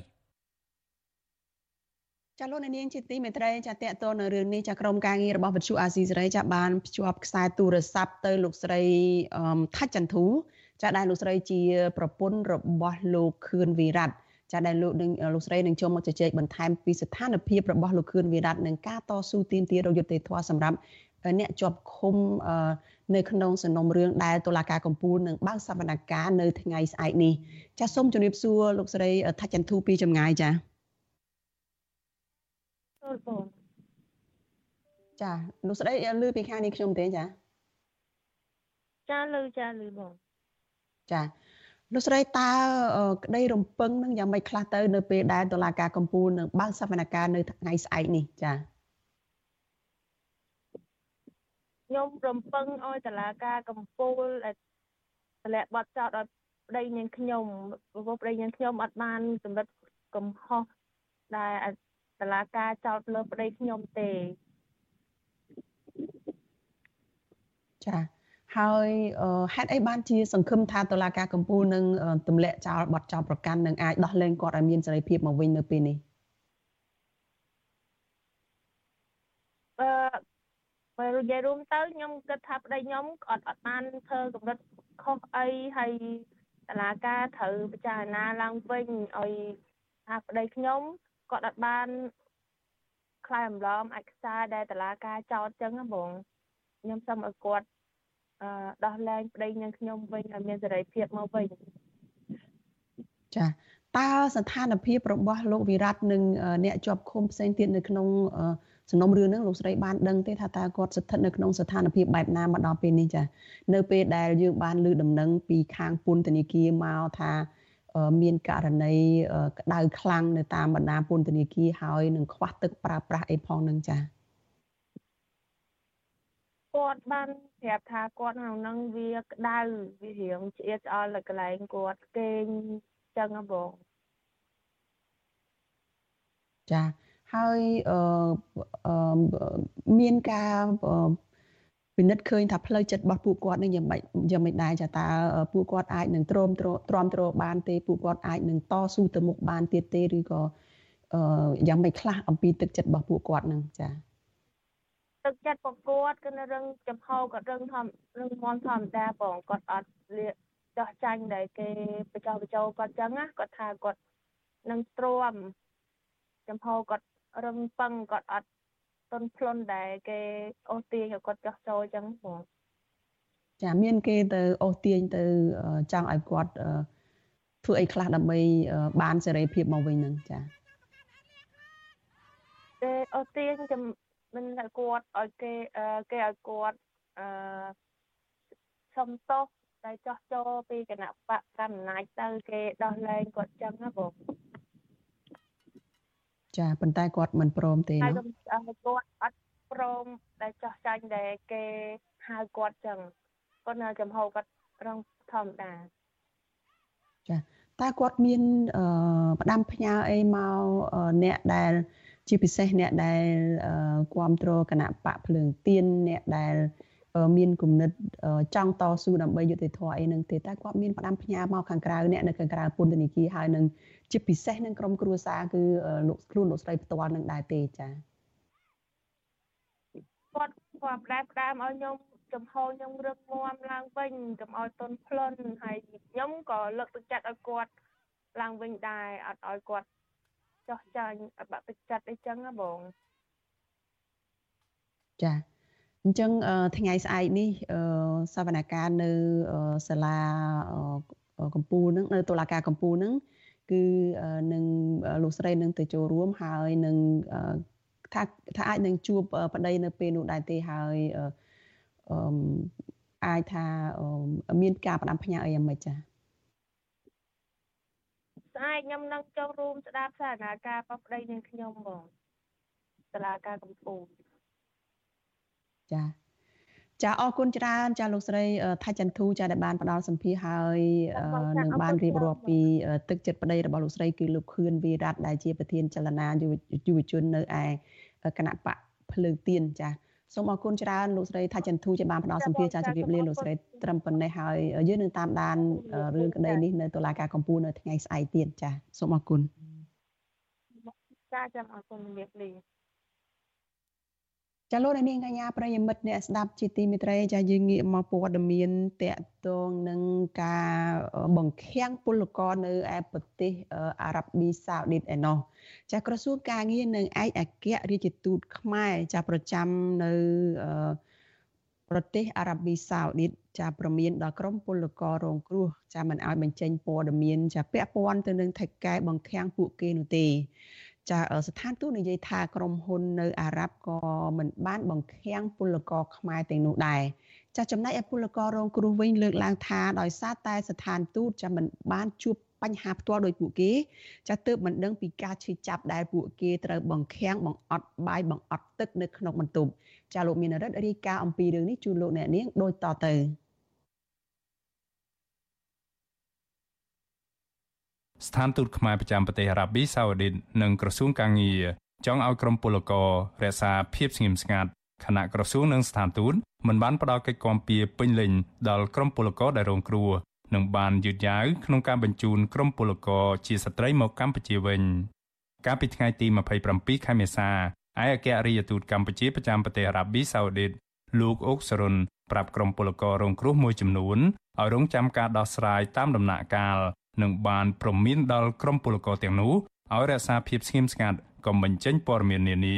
ចាលោកនាងជាទីមេត្រីចាតកតនៅរឿងនេះចាក្រុមការងាររបស់វិទ្យុអាស៊ីសេរីចាបានភ្ជាប់ខ្សែទូរស័ព្ទទៅលោកស្រីថាច់ចន្ទូចាដែលលោកស្រីជាប្រពន្ធរបស់លោកខឿនវិរៈចាដែលលោកនឹងលោកស្រីនឹងចូលមកជជែកបន្ថែមពីស្ថានភាពរបស់លោកខឿនវិរៈនិងការតស៊ូទាមទាររយុត្តិធម៌សម្រាប់អ្នកជាប់ឃុំនៅក្នុងសំណុំរឿងដែលតុលាការកំពូលនឹងបើកសវនកម្មនៅថ្ងៃស្អែកនេះចាសូមជម្រាបសួរលោកស្រីថាច់ចន្ទូពីចម្ងាយចាចាលោកស្រីឮពីខាងនេះខ្ញុំទេចាចាឮចាឮបងចាលោកស្រីតើក្តីរំពឹងនឹងយ៉ាងម៉េចខ្លះទៅនៅពេលដែលតុលាការកំពូលនឹងបើកសវនកម្មនៅថ្ងៃស្អែកនេះចាខ្ញុំរំពឹងឲ្យតុលាការកំពូលទម្លាក់បទចោទឲ្យប្តីនាងខ្ញុំព្រោះប្តីនាងខ្ញុំអត់បានសម្រិតកំហុសដែលតុលាការចោទលើប្តីខ្ញុំទេចាហើយហេតុអីបានជាសង្ឃឹមថាតុលាការកំពូលនឹងទម្លាក់ចោលបទចោទប្រកាន់និងអាចដោះលែងគាត់ឲ្យមានសេរីភាពមកវិញនៅពេលនេះអឺបើនិយាយរួមទៅខ្ញុំគិតថាប្តីខ្ញុំអត់អត់បានធ្វើកម្រិតខុសអីហើយតុលាការត្រូវពិចារណាឡើងវិញឲ្យថាប្តីខ្ញុំគាត់អត់បានខ្លាយអំឡំឯកសារដែលតុលាការចោទចឹងណាបងខ្ញុំសូមឲ្យគាត់អឺដោះលែងប្តីនឹងខ្ញុំវិញឲ្យមានសេរីភាពមកវិញចាតើស្ថានភាពរបស់លោកវិរៈនិងអ្នកជាប់ឃុំផ្សេងទៀតនៅក្នុងសំណុំរឿងហ្នឹងលោកស្រីបានដឹងទេថាតើគាត់ស្ថិតនៅក្នុងស្ថានភាពបែបណាមកដល់ពេលនេះចានៅពេលដែលយើងបានឮដំណឹងពីខាងពន្ធនាគារមកថាមានករណីក្តៅខ្លាំងនៅតាមបណ្ដាពន្ធនាគារហើយនឹងខ្វះទឹកប្រើប្រាស់អីផងនឹងចាគាត់បានប្រាប់ថាគាត់ក្នុងនឹងវាក្តៅវារៀងឆ្អៀតឆ្អល់នៅកន្លែងគាត់គេងចឹងហ៎បងចាហើយអឺមានការពិនិត្យឃើញថាផ្លូវចិត្តរបស់ពួកគាត់នឹងយ៉ាងម៉េចយ៉ាងម៉េចដែរចាតើពួកគាត់អាចនឹងទ្រាំទ្រទ្រាំទ្របានទេពួកគាត់អាចនឹងតស៊ូទៅមុខបានទៀតទេឬក៏អឺយ៉ាងម៉េចខ្លះអំពីទឹកចិត្តរបស់ពួកគាត់នឹងចាទឹកចិត្តរបស់គាត់គឺនៅរឹងចំហគាត់រឹងធម្មរឹងមន់ធម្មតាបងគាត់អត់លាចោះចាញ់ដែលគេបញ្ចោបញ្ចោគាត់ចឹងណាគាត់ថាគាត់នឹងទ្រាំចំហគាត់រឹងប៉ឹងគាត់អត់ទន់ភ្លន់ដែលគេអូសទាញឲ្យគាត់ចោះចូលចឹងបងចាមានគេទៅអូសទាញទៅចង់ឲ្យគាត់ធ្វើអីខ្លះដើម្បីបានសេរីភាពមកវិញនឹងចាគេអូសទាញមិនថាគាត់ឲ្យគេគេឲ្យគាត់អឺសុំទោសតែចោះចូលពីគណៈបកកណ្ដាលទៅគេដោះលែងគាត់ចឹងណាបងចាប៉ុន្តែគាត់មិនព្រមទេណាគាត់អត់ព្រមដែលចោះចាញ់ដែលគេហៅគាត់ចឹងគាត់នៅចំហគាត់រងធម្មតាចាតើគាត់មានអឺផ្ដាំផ្ញើអីមកអ្នកដែលជាពិសេសអ្នកដែលគាំទ្រគណៈបកភ្លើងទៀនអ្នកដែលមានគំនិតចង់តស៊ូដើម្បីយុត្តិធម៌អីនឹងទេតែគាត់មានផ្ដាំផ្ញើមកខាងក្រៅអ្នកនៅខាងក្រៅពន្ធនាគារហើយនឹងជាពិសេសនឹងក្រុមគ្រួសារគឺលោកខ្លួនលោកស្រីផ្ទាល់នឹងដែរទេចាគាត់គាត់ផ្ដាំផ្ដាំឲ្យខ្ញុំចំហខ្ញុំរឹកមាំឡើងវិញកុំឲ្យទន់ភ្លន់ហើយខ្ញុំក៏លើកទឹកចិត្តឲ្យគាត់ឡើងវិញដែរអត់ឲ្យគាត់ចោះចាញ់អត់បាក់ទឹកចិត្តអីចឹងណាបងចាអញ្ចឹងថ្ងៃស្អែកនេះសវនកម្មនៅសាលាកំពូលនឹងនៅតុលាការកំពូលនឹងគឺនឹងលោកស្រីនឹងទៅចូលរួមហើយនឹងថាថាអាចនឹងជួបប្តីនៅពេលនោះដែរទេហើយអឺអាចថាមានការផ្ដាំផ្ញើអីយ៉ាងម៉េចចាស្អែកខ្ញុំនឹងចូលរួមស្ដាប់សារនាការរបស់ប្តីនឹងខ្ញុំបងតុលាការកំពូលចាចាអរគុណច្រើនចាលោកស្រីថាចន្ទធូចាដែលបានផ្ដល់សម្ភារហើយនឹងបានរៀបរាប់ពីទឹកចិត្តប្តីរបស់លោកស្រីគឺលោកខឿនវីរ៉ាត់ដែលជាប្រធានចលនាយុវជននៅឯគណៈបកភ្លើងទៀនចាសូមអរគុណច្រើនលោកស្រីថាចន្ទធូចាបានផ្ដល់សម្ភារចាជម្រាបលាលោកស្រីត្រឹមប៉ុណ្ណេះហើយយើងនឹងតាមដានរឿងក្តីនេះនៅតុលាការកំពូលនៅថ្ងៃស្អែកទៀតចាសូមអរគុណចាចាំអរគុណជំរាបលាចាលោកនាងកញ្ញាប្រិយមិត្តអ្នកស្ដាប់ជាទីមេត្រីចាយើងងាកមកព័ត៌មានតកតងនឹងការបង្ខាំងពលករនៅឯប្រទេសអារ៉ាប៊ីសាអូឌីតឯណោះចាក្រសួងការងារនិងឯកអគ្គរដ្ឋទូតខ្មែរចាប្រចាំនៅប្រទេសអារ៉ាប៊ីសាអូឌីតចាប្រមានដល់ក្រុមពលកររងគ្រោះចាមិនឲ្យបញ្ចេញព័ត៌មានចាពាក់ព័ន្ធទៅនឹងថៃកែបង្ខាំងពួកគេនោះទេចាស្ថានទូតនិយាយថាក្រុមហ៊ុននៅអារ៉ាប់ក៏មិនបានបង្ខាំងពលករខ្មែរទាំងនោះដែរចាចំណែកឯពលកររងគ្រោះវិញលើកឡើងថាដោយសារតែស្ថានទូតចាមិនបានជួបបញ្ហាផ្ទាល់ដោយពួកគេចាទើបមិនដឹងពីការឈឺចាប់ដែលពួកគេត្រូវបង្ខាំងបង្អត់បាយបង្អត់ទឹកនៅក្នុងបន្ទប់ចាលោកមានរិទ្ធរាយការណ៍អំពីរឿងនេះជូនលោកអ្នកនាងដូចតទៅស្ថានទូតខ្មែរប្រចាំប្រទេសអារ៉ាប៊ីសាអូឌីតនិងក្រសួងកាងារចង់ឲ្យក្រុមពលកររក្សាភាពស្ងៀមស្ងាត់ខណៈក្រសួងនិងស្ថានទូតមិនបានផ្ដល់កិច្ចគាំពារពេញលេញដល់ក្រុមពលករដែលរងគ្រោះនិងបានយឺតយ៉ាវក្នុងការបញ្ជូនក្រុមពលករជាស្ត្រីមកកម្ពុជាវិញកាលពីថ្ងៃទីម្ភៃប្រាំពីរខែមេសាឯកអគ្គរដ្ឋទូតកម្ពុជាប្រចាំប្រទេសអារ៉ាប៊ីសាអូឌីតលោកអុកសរុនប្រាប់ក្រុមពលកររងគ្រោះមួយចំនួនឲ្យរងចាំការដោះស្រាយតាមដំណាក់កាលនិងបានព្រមានដល់ក្រុមពលករទាំងនោះឲ្យរក្សាភាពស្ងៀមស្ងាត់កុំបញ្ចេញព័ត៌មាននានា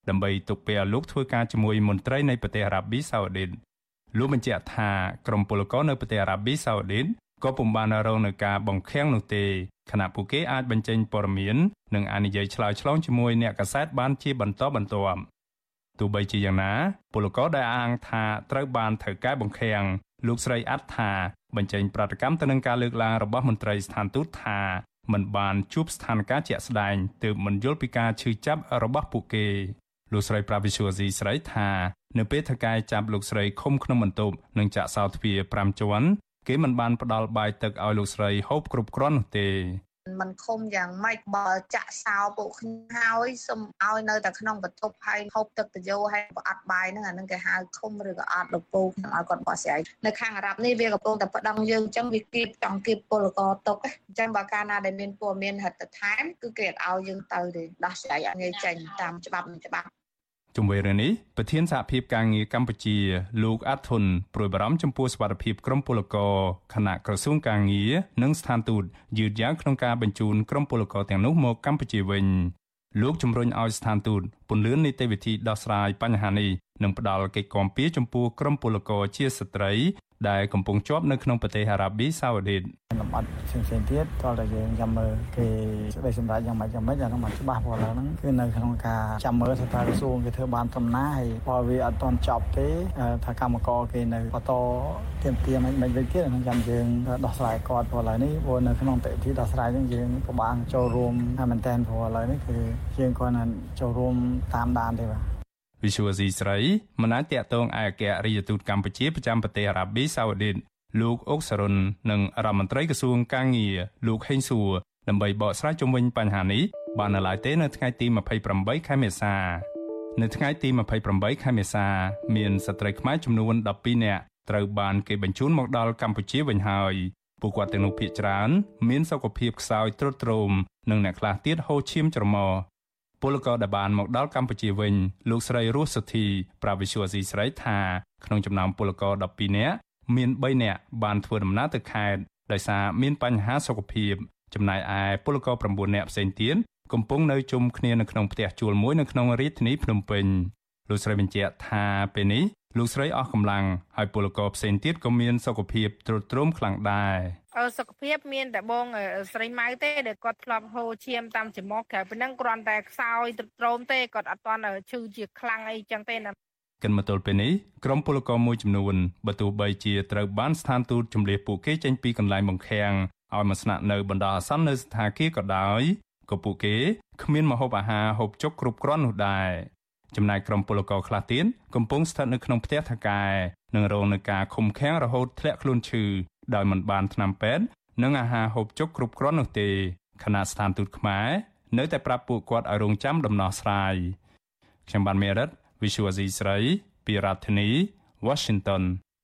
ដើម្បីទុកពេលលោកធ្វើការជាមួយមន្ត្រីនៃប្រទេសអារ៉ាប៊ីសាអូឌីតលោកបញ្ជាក់ថាក្រុមពលករនៅប្រទេសអារ៉ាប៊ីសាអូឌីតក៏ពុំបានរងនឹងការបង្ខាំងនោះទេខណៈពួកគេអាចបញ្ចេញព័ត៌មាននិងអាចនិយាយឆ្លើយឆ្លងជាមួយអ្នកកាសែតបានជាបន្តបន្ទាប់ទោះបីជាយ៉ាងណាពលករដែលអាងថាត្រូវបានត្រូវកែបង្ខាំងលោកស្រីអាត់ថាបញ្ចេញប្រតិកម្មទៅនឹងការលើកឡើងរបស់មន្ត្រីស្ថានទូតថាមិនបានជួបស្ថានភាពជាក់ស្ដែងទើបមិនយល់ពីការឈឺចាប់របស់ពួកគេលោកស្រីប្រាវិសុវស៊ីស្រីថានៅពេលថៅកែចាប់លោកស្រីឃុំក្នុងបន្ទប់និងចាក់សោទ្វារប្រាំជាន់គេមិនបានផ្ដល់បាយទឹកឲ្យលោកស្រីហូបគ្រប់គ្រាន់នោះទេมันឃុំយ៉ាងម៉េចបើចាក់សោពួកខ្ញុំហើយសុំឲ្យនៅតែក្នុងបន្ទប់ហើយហូបទឹកទៅយោហើយអត់បាយហ្នឹងអានឹងគេហៅឃុំឬក៏អត់លោកពូខ្ញុំឲ្យគាត់បោះស្រាយនៅខាងអារ៉ាប់នេះវាកំពុងតែប្តឹងយើងអញ្ចឹងវាគៀបចង់គៀបពលករຕົកអញ្ចឹងបើកាលណាដែលមានព័ត៌មានហិតទៅថែមគឺគេអត់ឲ្យយើងទៅទេដោះស្រាយឲ្យងាយចេញតាមច្បាប់និងច្បាប់ជុំវិញរឿងនេះប្រធានសហភាពការងារកម្ពុជាលោកអាត់ធុនព្រួយបារម្ភចំពោះសុវត្ថិភាពក្រុមពលករគណៈក្រសួងការងារនិងស្ថានទូតយឺតយ៉ាវក្នុងការបញ្ជូនក្រុមពលករទាំងនោះមកកម្ពុជាវិញលោកជំរុញឲ្យស្ថានទូតពន្យានីតិវិធីដោះស្រាយបញ្ហានេះនិងផ្ដល់កិច្ចគាំពារចំពោះក្រុមពលករជាស្ត្រីដែលកំពុងជាប់នៅក្នុងប្រទេសអារ៉ាប៊ីសាអូឌីតលំអិតផ្សេងៗទៀតតើតែយើងចាំមើលគេស្ដីសម្រាប់យ៉ាងម៉េចយ៉ាងម៉េចអានោះមិនច្បាស់ព្រោះឥឡូវហ្នឹងគឺនៅក្នុងការចាំមើលថាក្រសួងគេធ្វើបានដំណើរហើយបើវាអត់ទាន់ចប់ទេថាកម្មករគេនៅបន្តទៀមទាមិនមិនវិញទៀតហ្នឹងចាំយើងដោះស្រាយគាត់ព្រោះឥឡូវនេះព្រោះនៅក្នុងតិធីដោះស្រាយហ្នឹងយើងពិបាកចូលរួមហើយមែនតើព្រោះឥឡូវនេះគឺយើងគាត់នឹងចូលរួមតាមដានទេបាទវិសុវស៊ីស្រីមិនអាចតាក់ទងឯកអគ្គរដ្ឋទូតកម្ពុជាប្រចាំប្រទេសអារ៉ាប៊ីសាអូឌីតលោកអុកសារុននិងរដ្ឋមន្ត្រីក្រសួងកាងារលោកហេងសួរដើម្បីបកស្រាយជុំវិញបញ្ហានេះបាននៅឡើយទេនៅថ្ងៃទីម្ភៃប្រាំបីខែមេសានៅថ្ងៃទីម្ភៃប្រាំបីខែមេសាមានស្ត្រីខ្មែរចំនួនដប់ពីរនាក់ត្រូវបានគេបញ្ជូនមកដល់កម្ពុជាវិញហើយពួកគាត់ទាំងនោះភាគច្រើនមានសុខភាពខ្សោយទ្រុឌទ្រោមនិងអ្នកខ្លះទៀតហូរឈាមច្រមុះពលករដែលបានមកដល់កម្ពុជាវិញលោកស្រីរស់សុធីប្រាវិសុវស៊ីស្រីថាក្នុងចំណោមពលករដប់ពីរនាក់មានបីនាក់បានធ្វើដំណើរទៅខេត្តដោយសារមានបញ្ហាសុខភាពចំណែកឯពលករប្រាំបួននាក់ផ្សេងទៀតកំពុងនៅជុំគ្នានៅក្នុងផ្ទះជួលមួយនៅក្នុងរាជធានីភ្នំពេញលោកស្រីបញ្ជាក់ថាពេលនេះលោកស្រីអស់កម្លាំងហើយពលករផ្សេងទៀតក៏មានសុខភាពទ្រុឌទ្រោមខ្លាំងដែរអឺសុខភាពមានតែបងស្រីម៉ៅទេដែលគាត់ធ្លាប់ហូរឈាមតាមច្រមុះក្រៅពីហ្នឹងគ្រាន់តែខ្សោយទ្រុឌទ្រោមទេគាត់អត់ទាន់ឈឺជាខ្លាំងអីចឹងទេណាកិនមកទល់ពេលនេះក្រុមពលករមួយចំនួនបើទោះបីជាត្រូវបានស្ថានទូតជម្លៀសពួកគេចេញពីកន្លែងបង្ខាំងឲ្យមកស្នាក់នៅបណ្ដោះអាសន្ននៅស្ថានភាពក៏ដោយក៏ពួកគេគ្មានម្ហូបអាហារហូបចុកគ្រប់គ្រាន់នោះដែរចំណែកក្រុមពលករខ្លះទៀតកំពុងស្ថិតនៅក្នុងផ្ទះថៅកែនិងរងនឹងការឃុំឃាំងរហូតធ្លាក់ខ្លួនឈឺដោយមិនបានថ្នាំពេទ្យនិងអាហារហូបចុកគ្រប់គ្រាន់នោះទេខណៈស្ថានទូតខ្មែរនៅតែប្រាប់ពួកគាត់ឲ្យរងចាំដំណោះស្រាយខ្ញុំបានមេរិត Visual Asia ស្រីពីរដ្ឋធានី Washington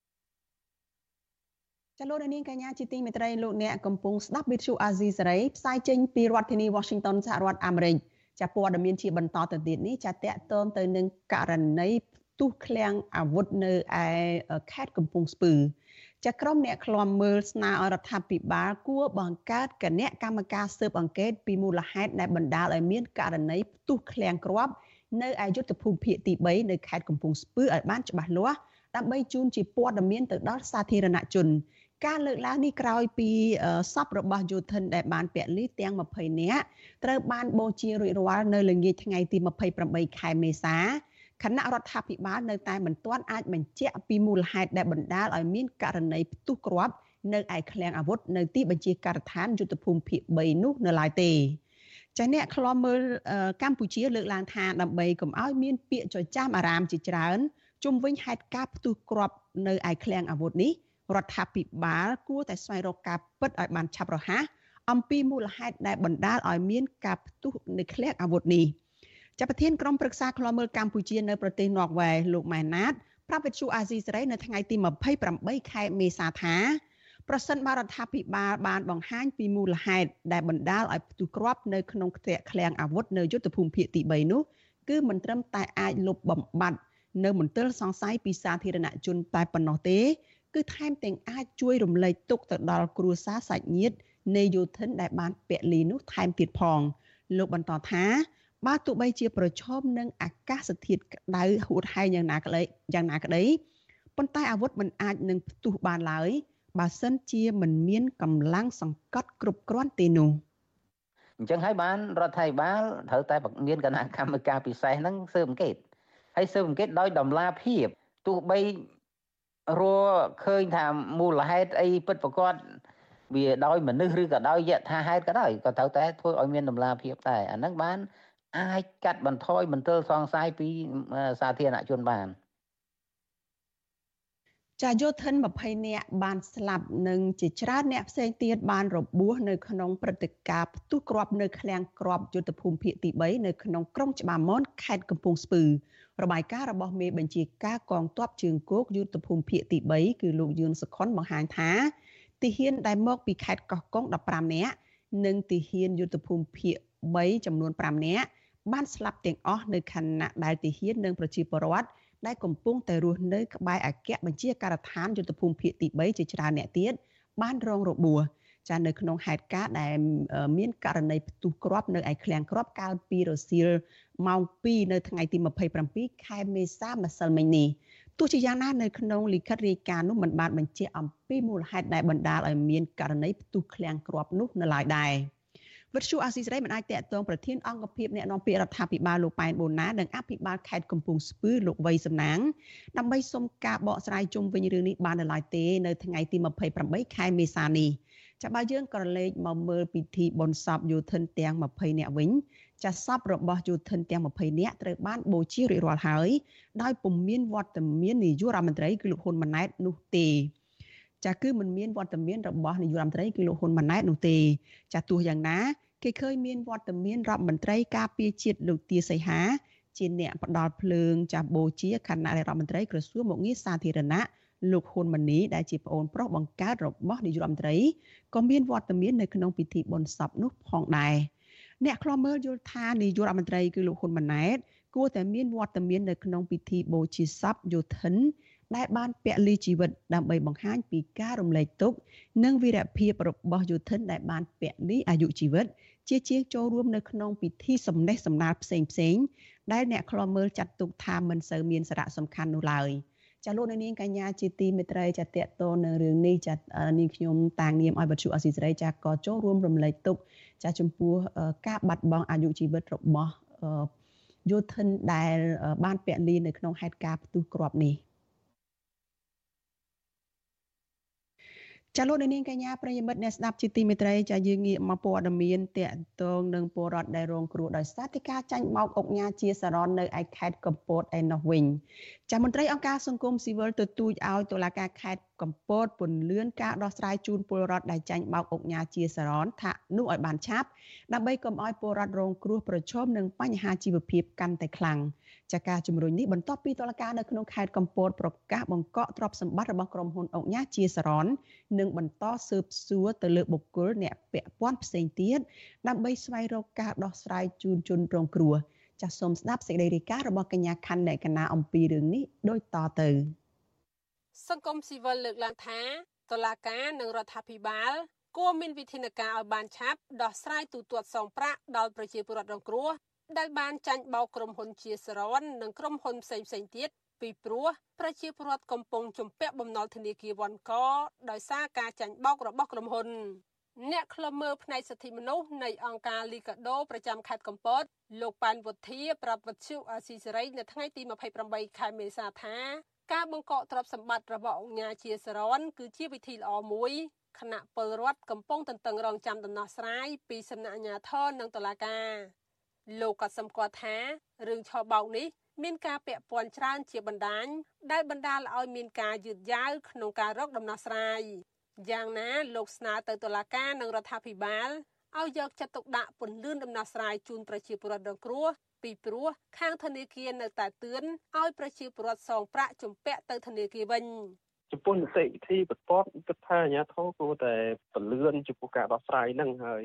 ចលនានាងកញ្ញាជាទីមេត្រីលោកអ្នកកំពុងស្ដាប់ Visual Asia ស្រីផ្សាយចេញពីរដ្ឋធានី Washington សហរដ្ឋអាមេរិកចាព័ត៌មានជាបន្តទៅទៀតនេះចាតកតងទៅនឹងករណីផ្ទុះឃ្លាំងអាវុធនៅឯខេត្តកំពង់ស្ពឺចាក្រុមអ្នកឃ្លាំមើលស្នើឲ្យរដ្ឋាភិបាលគួរបង្កើតគណៈកម្មការស៊ើបអង្កេតពីមូលហេតុដែលបណ្ដាលឲ្យមានករណីផ្ទុះឃ្លាំងគ្រាប់នៅឯយុទ្ធភូមិភាគទីបីនៅខេត្តកំពង់ស្ពឺឲ្យបានច្បាស់លាស់ដើម្បីជូនជាព័ត៌មានទៅដល់សាធារណជនការលើកឡើងនេះក្រោយពីសពរបស់យោធិនដែលបានពលីទាំងម្ភៃនាក់ត្រូវបានបូជារួចរាល់នៅល្ងាចថ្ងៃទីម្ភៃប្រាំបីខែមេសាគណៈរដ្ឋាភិបាលនៅតែមិនទាន់អាចបញ្ជាក់ពីមូលហេតុដែលបណ្ដាលឲ្យមានករណីផ្ទុះគ្រាប់នៅឯឃ្លាំងអាវុធនៅទីបញ្ជាការដ្ឋានយុទ្ធភូមិភាគបីនោះនៅឡើយទេចាអ្នកខ្លំមើលកម្ពុជាលើកឡើងថាដើម្បីកុំឲ្យមានពាក្យចចាមអារាមជាច្រើនជុំវិញហេតុការណ៍ផ្ទុះគ្រាប់នៅឯឃ្លាំងអាវុធនេះរដ្ឋាភិបាលគួរតែស្វែងរកការពិតឲ្យបានឆាប់រហ័សអំពីមូលហេតុដែលបណ្ដាលឲ្យមានការផ្ទុះនៃឃ្លាំងអាវុធនេះចាប់ប្រធានក្រុមប្រឹក្សាឃ្លាំមើលកម្ពុជានៅប្រទេសន័រវេសលោកម៉ែនណាតប្រាប់វិទ្យុអាស៊ីសេរីនៅថ្ងៃទីម្ភៃប្រាំបីខែមេសាថាប្រសិនបើរដ្ឋាភិបាលបានបង្ហាញពីមូលហេតុដែលបណ្ដាលឲ្យផ្ទុះគ្រាប់នៅក្នុងខ្ទះឃ្លាំងអាវុធនៅយុទ្ធភូមិភាគទីបីនោះគឺមិនត្រឹមតែអាចលុបបំបាត់នៅមន្ទិលសង្ស័យពីសាធារណជនតែប៉ុណ្ណោះទេគឺថែមទាំងអាចជួយរំលែកទុក្ខទៅដល់គ្រួសារសាច់ញាតិនៃយោធិនដែលបានពលីនោះថែមទៀតផងលោកបន្តថាបើទោះបីជាប្រឈមនឹងអាកាសធាតុក្តៅហួតហែងយ៉ាងណាក្តីយ៉ាងណាក្តីប៉ុន្តែអាវុធមិនអាចនឹងផ្ទុះបានឡើយបើសិនជាមិនមានកម្លាំងសង្កត់គ្រប់គ្រាន់ទេនោះអញ្ចឹងហើយបានរដ្ឋាភិបាលត្រូវតែមានគណៈកម្មការពិសេសហ្នឹងស៊ើបអង្កេតហើយស៊ើបអង្កេតដោយតម្លាភាពទោះបីរកឃើញថាមូលហេតុអីពិតប្រាកដវាដោយមនុស្សឬក៏ដោយយថាហេតុក៏ដោយក៏ត្រូវតែធ្វើឲ្យមានតម្លាភាពដែរអាហ្នឹងបានអាចកាត់បន្ថយមន្ទិលសង្ស័យពីសាធារណជនបានចាយោធិនยี่สิบនាក់បានស្លាប់និងជាច្រើនអ្នកផ្សេងទៀតបានរបួសនៅក្នុងព្រឹត្តិការណ៍ផ្ទុះគ្រាប់នៅឃ្លាំងគ្រាប់យុទ្ធភូមិភាគទីបីនៅក្នុងក្រុងច្បារមនខេត្តកំពង់ស្ពឺរបាយការណ៍របស់មេបញ្ជាការកងទ័ពជើងគោកយុទ្ធភូមិភាគទីបីគឺលោកយឿនសុខុនបង្ហាញថាទាហានដែលមកពីខេត្តកោះកុងដប់ប្រាំនាក់និងទាហានយុទ្ធភូមិភាគបីចំនួនប្រាំនាក់បានស្លាប់ទាំងអស់នៅខណៈដែលទាហាននិងប្រជាពលរដ្ឋដែលកំពុងតែរស់នៅក្បែរអគ្គបញ្ជាការដ្ឋានយុទ្ធភូមិភាគទីបីជាច្រើនអ្នកទៀតបានរងរបួសចានៅក្នុងហេតុការណ៍ដែលមានករណីផ្ទុះគ្រាប់នៅឯឃ្លាំងគ្រាប់កាលពីរសៀលម៉ោងពីរនៅថ្ងៃទីยี่สิบเจ็ดខែមេសាម្សិលមិញនេះទោះជាយ៉ាងណានៅក្នុងលិខិតរាយការណ៍នោះមិនបានបញ្ជាក់អំពីមូលហេតុដែលបណ្ដាលឲ្យមានករណីផ្ទុះឃ្លាំងគ្រាប់នោះនៅឡើយដែរវិទ្យុអាស៊ីសេរីមិនអាចតាក់ទងប្រធានអង្គភិបអ្នកនាំពាក្យរដ្ឋាភិបាលលោកប៉ែនបូណានិងអភិបាលខេត្តកំពង់ស្ពឺលោកវៃសំណាងដើម្បីសុំការបកស្រាយជុំវិញរឿងនេះបាននៅឡើយទេនៅថ្ងៃទីยี่สิบแปดខែមេសានេះចាបើយើងក៏លេខមកមើលពិធីបុណ្យសពយោធិនទាំងยี่สิบនាក់វិញចាសពរបស់យោធិនទាំងยี่สิบនាក់ត្រូវបានបូជារួចរាល់ហើយដោយពុំមានវត្តមាននាយករដ្ឋមន្ត្រីគឺលោកហ៊ុនម៉ាណែតនោះទេចាគឺមិនមានវត្តមានរបស់នាយករដ្ឋមន្ត្រីគឺលោកហ៊ុនម៉ាណែតនោះទេចាទោះយ៉ាងណាគេឃើញមានវត្តមានរដ្ឋមន្ត្រីការពារជាតិលោកទាសីហាជាអ្នកផ្ដាល់ភ្លើងចាស់បូជាគណៈរដ្ឋមន្ត្រីក្រសួងមុខងារសាធារណៈលោកហ៊ុនម៉ាណីដែលជាប្អូនប្រុសបង្កើតរបស់នាយករដ្ឋមន្ត្រីក៏មានវត្តមាននៅក្នុងពិធីបុណ្យសពនោះផងដែរអ្នកខ្លំមើលយល់ថានាយករដ្ឋមន្ត្រីគឺលោកហ៊ុនម៉ាណែតគួរតែមានវត្តមាននៅក្នុងពិធីបូជាសពយោធិនដែលបានពលីជីវិតដើម្បីបង្ហាញពីការរំលែកទុក្ខនិងវីរភាពរបស់យោធិនដែលបានពលីអាយុជីវិតជាជាងចូលរួមនៅក្នុងពិធីសំណេះសំណាលផ្សេងផ្សេងដែលអ្នកខ្លំមើលចាត់ទុកថាមិនសូវមានសារៈសំខាន់នោះឡើយចាលោកនាងកញ្ញាជាទីមេត្រីចាតេតតនៅរឿងនេះចានាងខ្ញុំតាំងនាមឲ្យវិទ្យុអស៊ីសេរីចាក៏ចូលរួមរំលែកទុក្ខចាចំពោះការបាត់បង់អាយុជីវិតរបស់យោធិនដែលបានពលីនៅក្នុងហេតុការណ៍ផ្ទុះគ្រាប់នេះចាលោកនាងកញ្ញាប្រិយមិត្តអ្នកស្ដាប់ជាទីមេត្រីចាយើងងាកមកព័ត៌មានតកតងនឹងពលរដ្ឋដែលរងគ្រោះដោយសារតែការចាញ់បោកអុកញ៉ាជាសរននៅឯខេត្តកំពតឯណោះវិញចាមន្ត្រីអង្គការសង្គមស៊ីវិលទទូចឲ្យតុលាការខេត្តកំពតពន្លឿនការដោះស្រាយជូនពលរដ្ឋដែលចាញ់បោកអុកញ៉ាជាសរនថានោះឲ្យបានឆាប់ដើម្បីកុំឲ្យពលរដ្ឋរងគ្រោះប្រឈមនឹងបញ្ហាជីវភាពកាន់តែខ្លាំងចាការជំរុញនេះបន្ទាប់ពីតុលាការនៅក្នុងខេត្តកំពតប្រកាសបង្កកទ្រព្យសម្បត្តិរបស់ក្រុមហ៊ុនអុកញ៉ាជាសរននិងបន្តស៊ើបសួរទៅលើបុគ្គលអ្នកពាក់ព័ន្ធផ្សេងទៀតដើម្បីស្វែងរកការដោះស្រាយជូនជនរងគ្រោះចាសសូមស្ដាប់សេចក្តីរាយការណ៍របស់កញ្ញាខណ្ឌអ្នកកណាអំពីរឿងនេះដូចតទៅសង្គមស៊ីវិលលើកឡើងថាតុលាការនិងរដ្ឋាភិបាលគួរមានវិធានការឲ្យបានឆាប់ដោះស្រាយទូទាត់សងប្រាក់ដល់ប្រជាពលរដ្ឋរងគ្រោះដែលបានចាញ់បោកក្រុមហ៊ុនជាសរននិងក្រុមហ៊ុនផ្សេងផ្សេងទៀតពីព្រោះប្រជាពលរដ្ឋកំពុងជំពាក់បំណុលធនាគារវ៉ាន់កដោយសារការចាញ់បោករបស់ក្រុមហ៊ុនអ្នកខ្លំមើលផ្នែកសិទ្ធិមនុស្សនៃអង្គការលីកាដូប្រចាំខេត្តកំពតលោកប៉ែនវុធាប្រាប់វិទ្យុអាស៊ីសេរីនៅថ្ងៃទីยี่สิบแปดខែមេសាថាការបង្កកទ្រព្យសម្បត្តិរបស់អង្គការជាសរនគឺជាវិធីល្អមួយគណៈពលរដ្ឋកំពុងតន្ទឹងរង់ចាំដំណោះស្រាយពីសំណាក់អាជ្ញាធរនិងតុលាការលោកក៏សម្គាល់ថារឿងឆបោកនេះមានការពាក់ព័ន្ធច្រើនជាបណ្ដាញដែលបណ្ដាលឲ្យមានការយឺតយ៉ាវក្នុងការរកដំណោះស្រាយយ៉ាងណាលោកស្នើទៅតុលាការនិងរដ្ឋាភិបាលឲ្យយកចិត្តទុកដាក់ពន្លឿនដំណោះស្រាយជូនប្រជាពលរដ្ឋរងគ្រោះពីព្រោះខាងធនាគារនៅតែទឿនឲ្យប្រជាពលរដ្ឋសងប្រាក់ជំពាក់ទៅធនាគារវិញចំពោះនីតិវិធីបន្ទាប់គិតថាអាជ្ញាធរគួរតែពន្លឿនចំពោះការដោះស្រាយហ្នឹងហើយ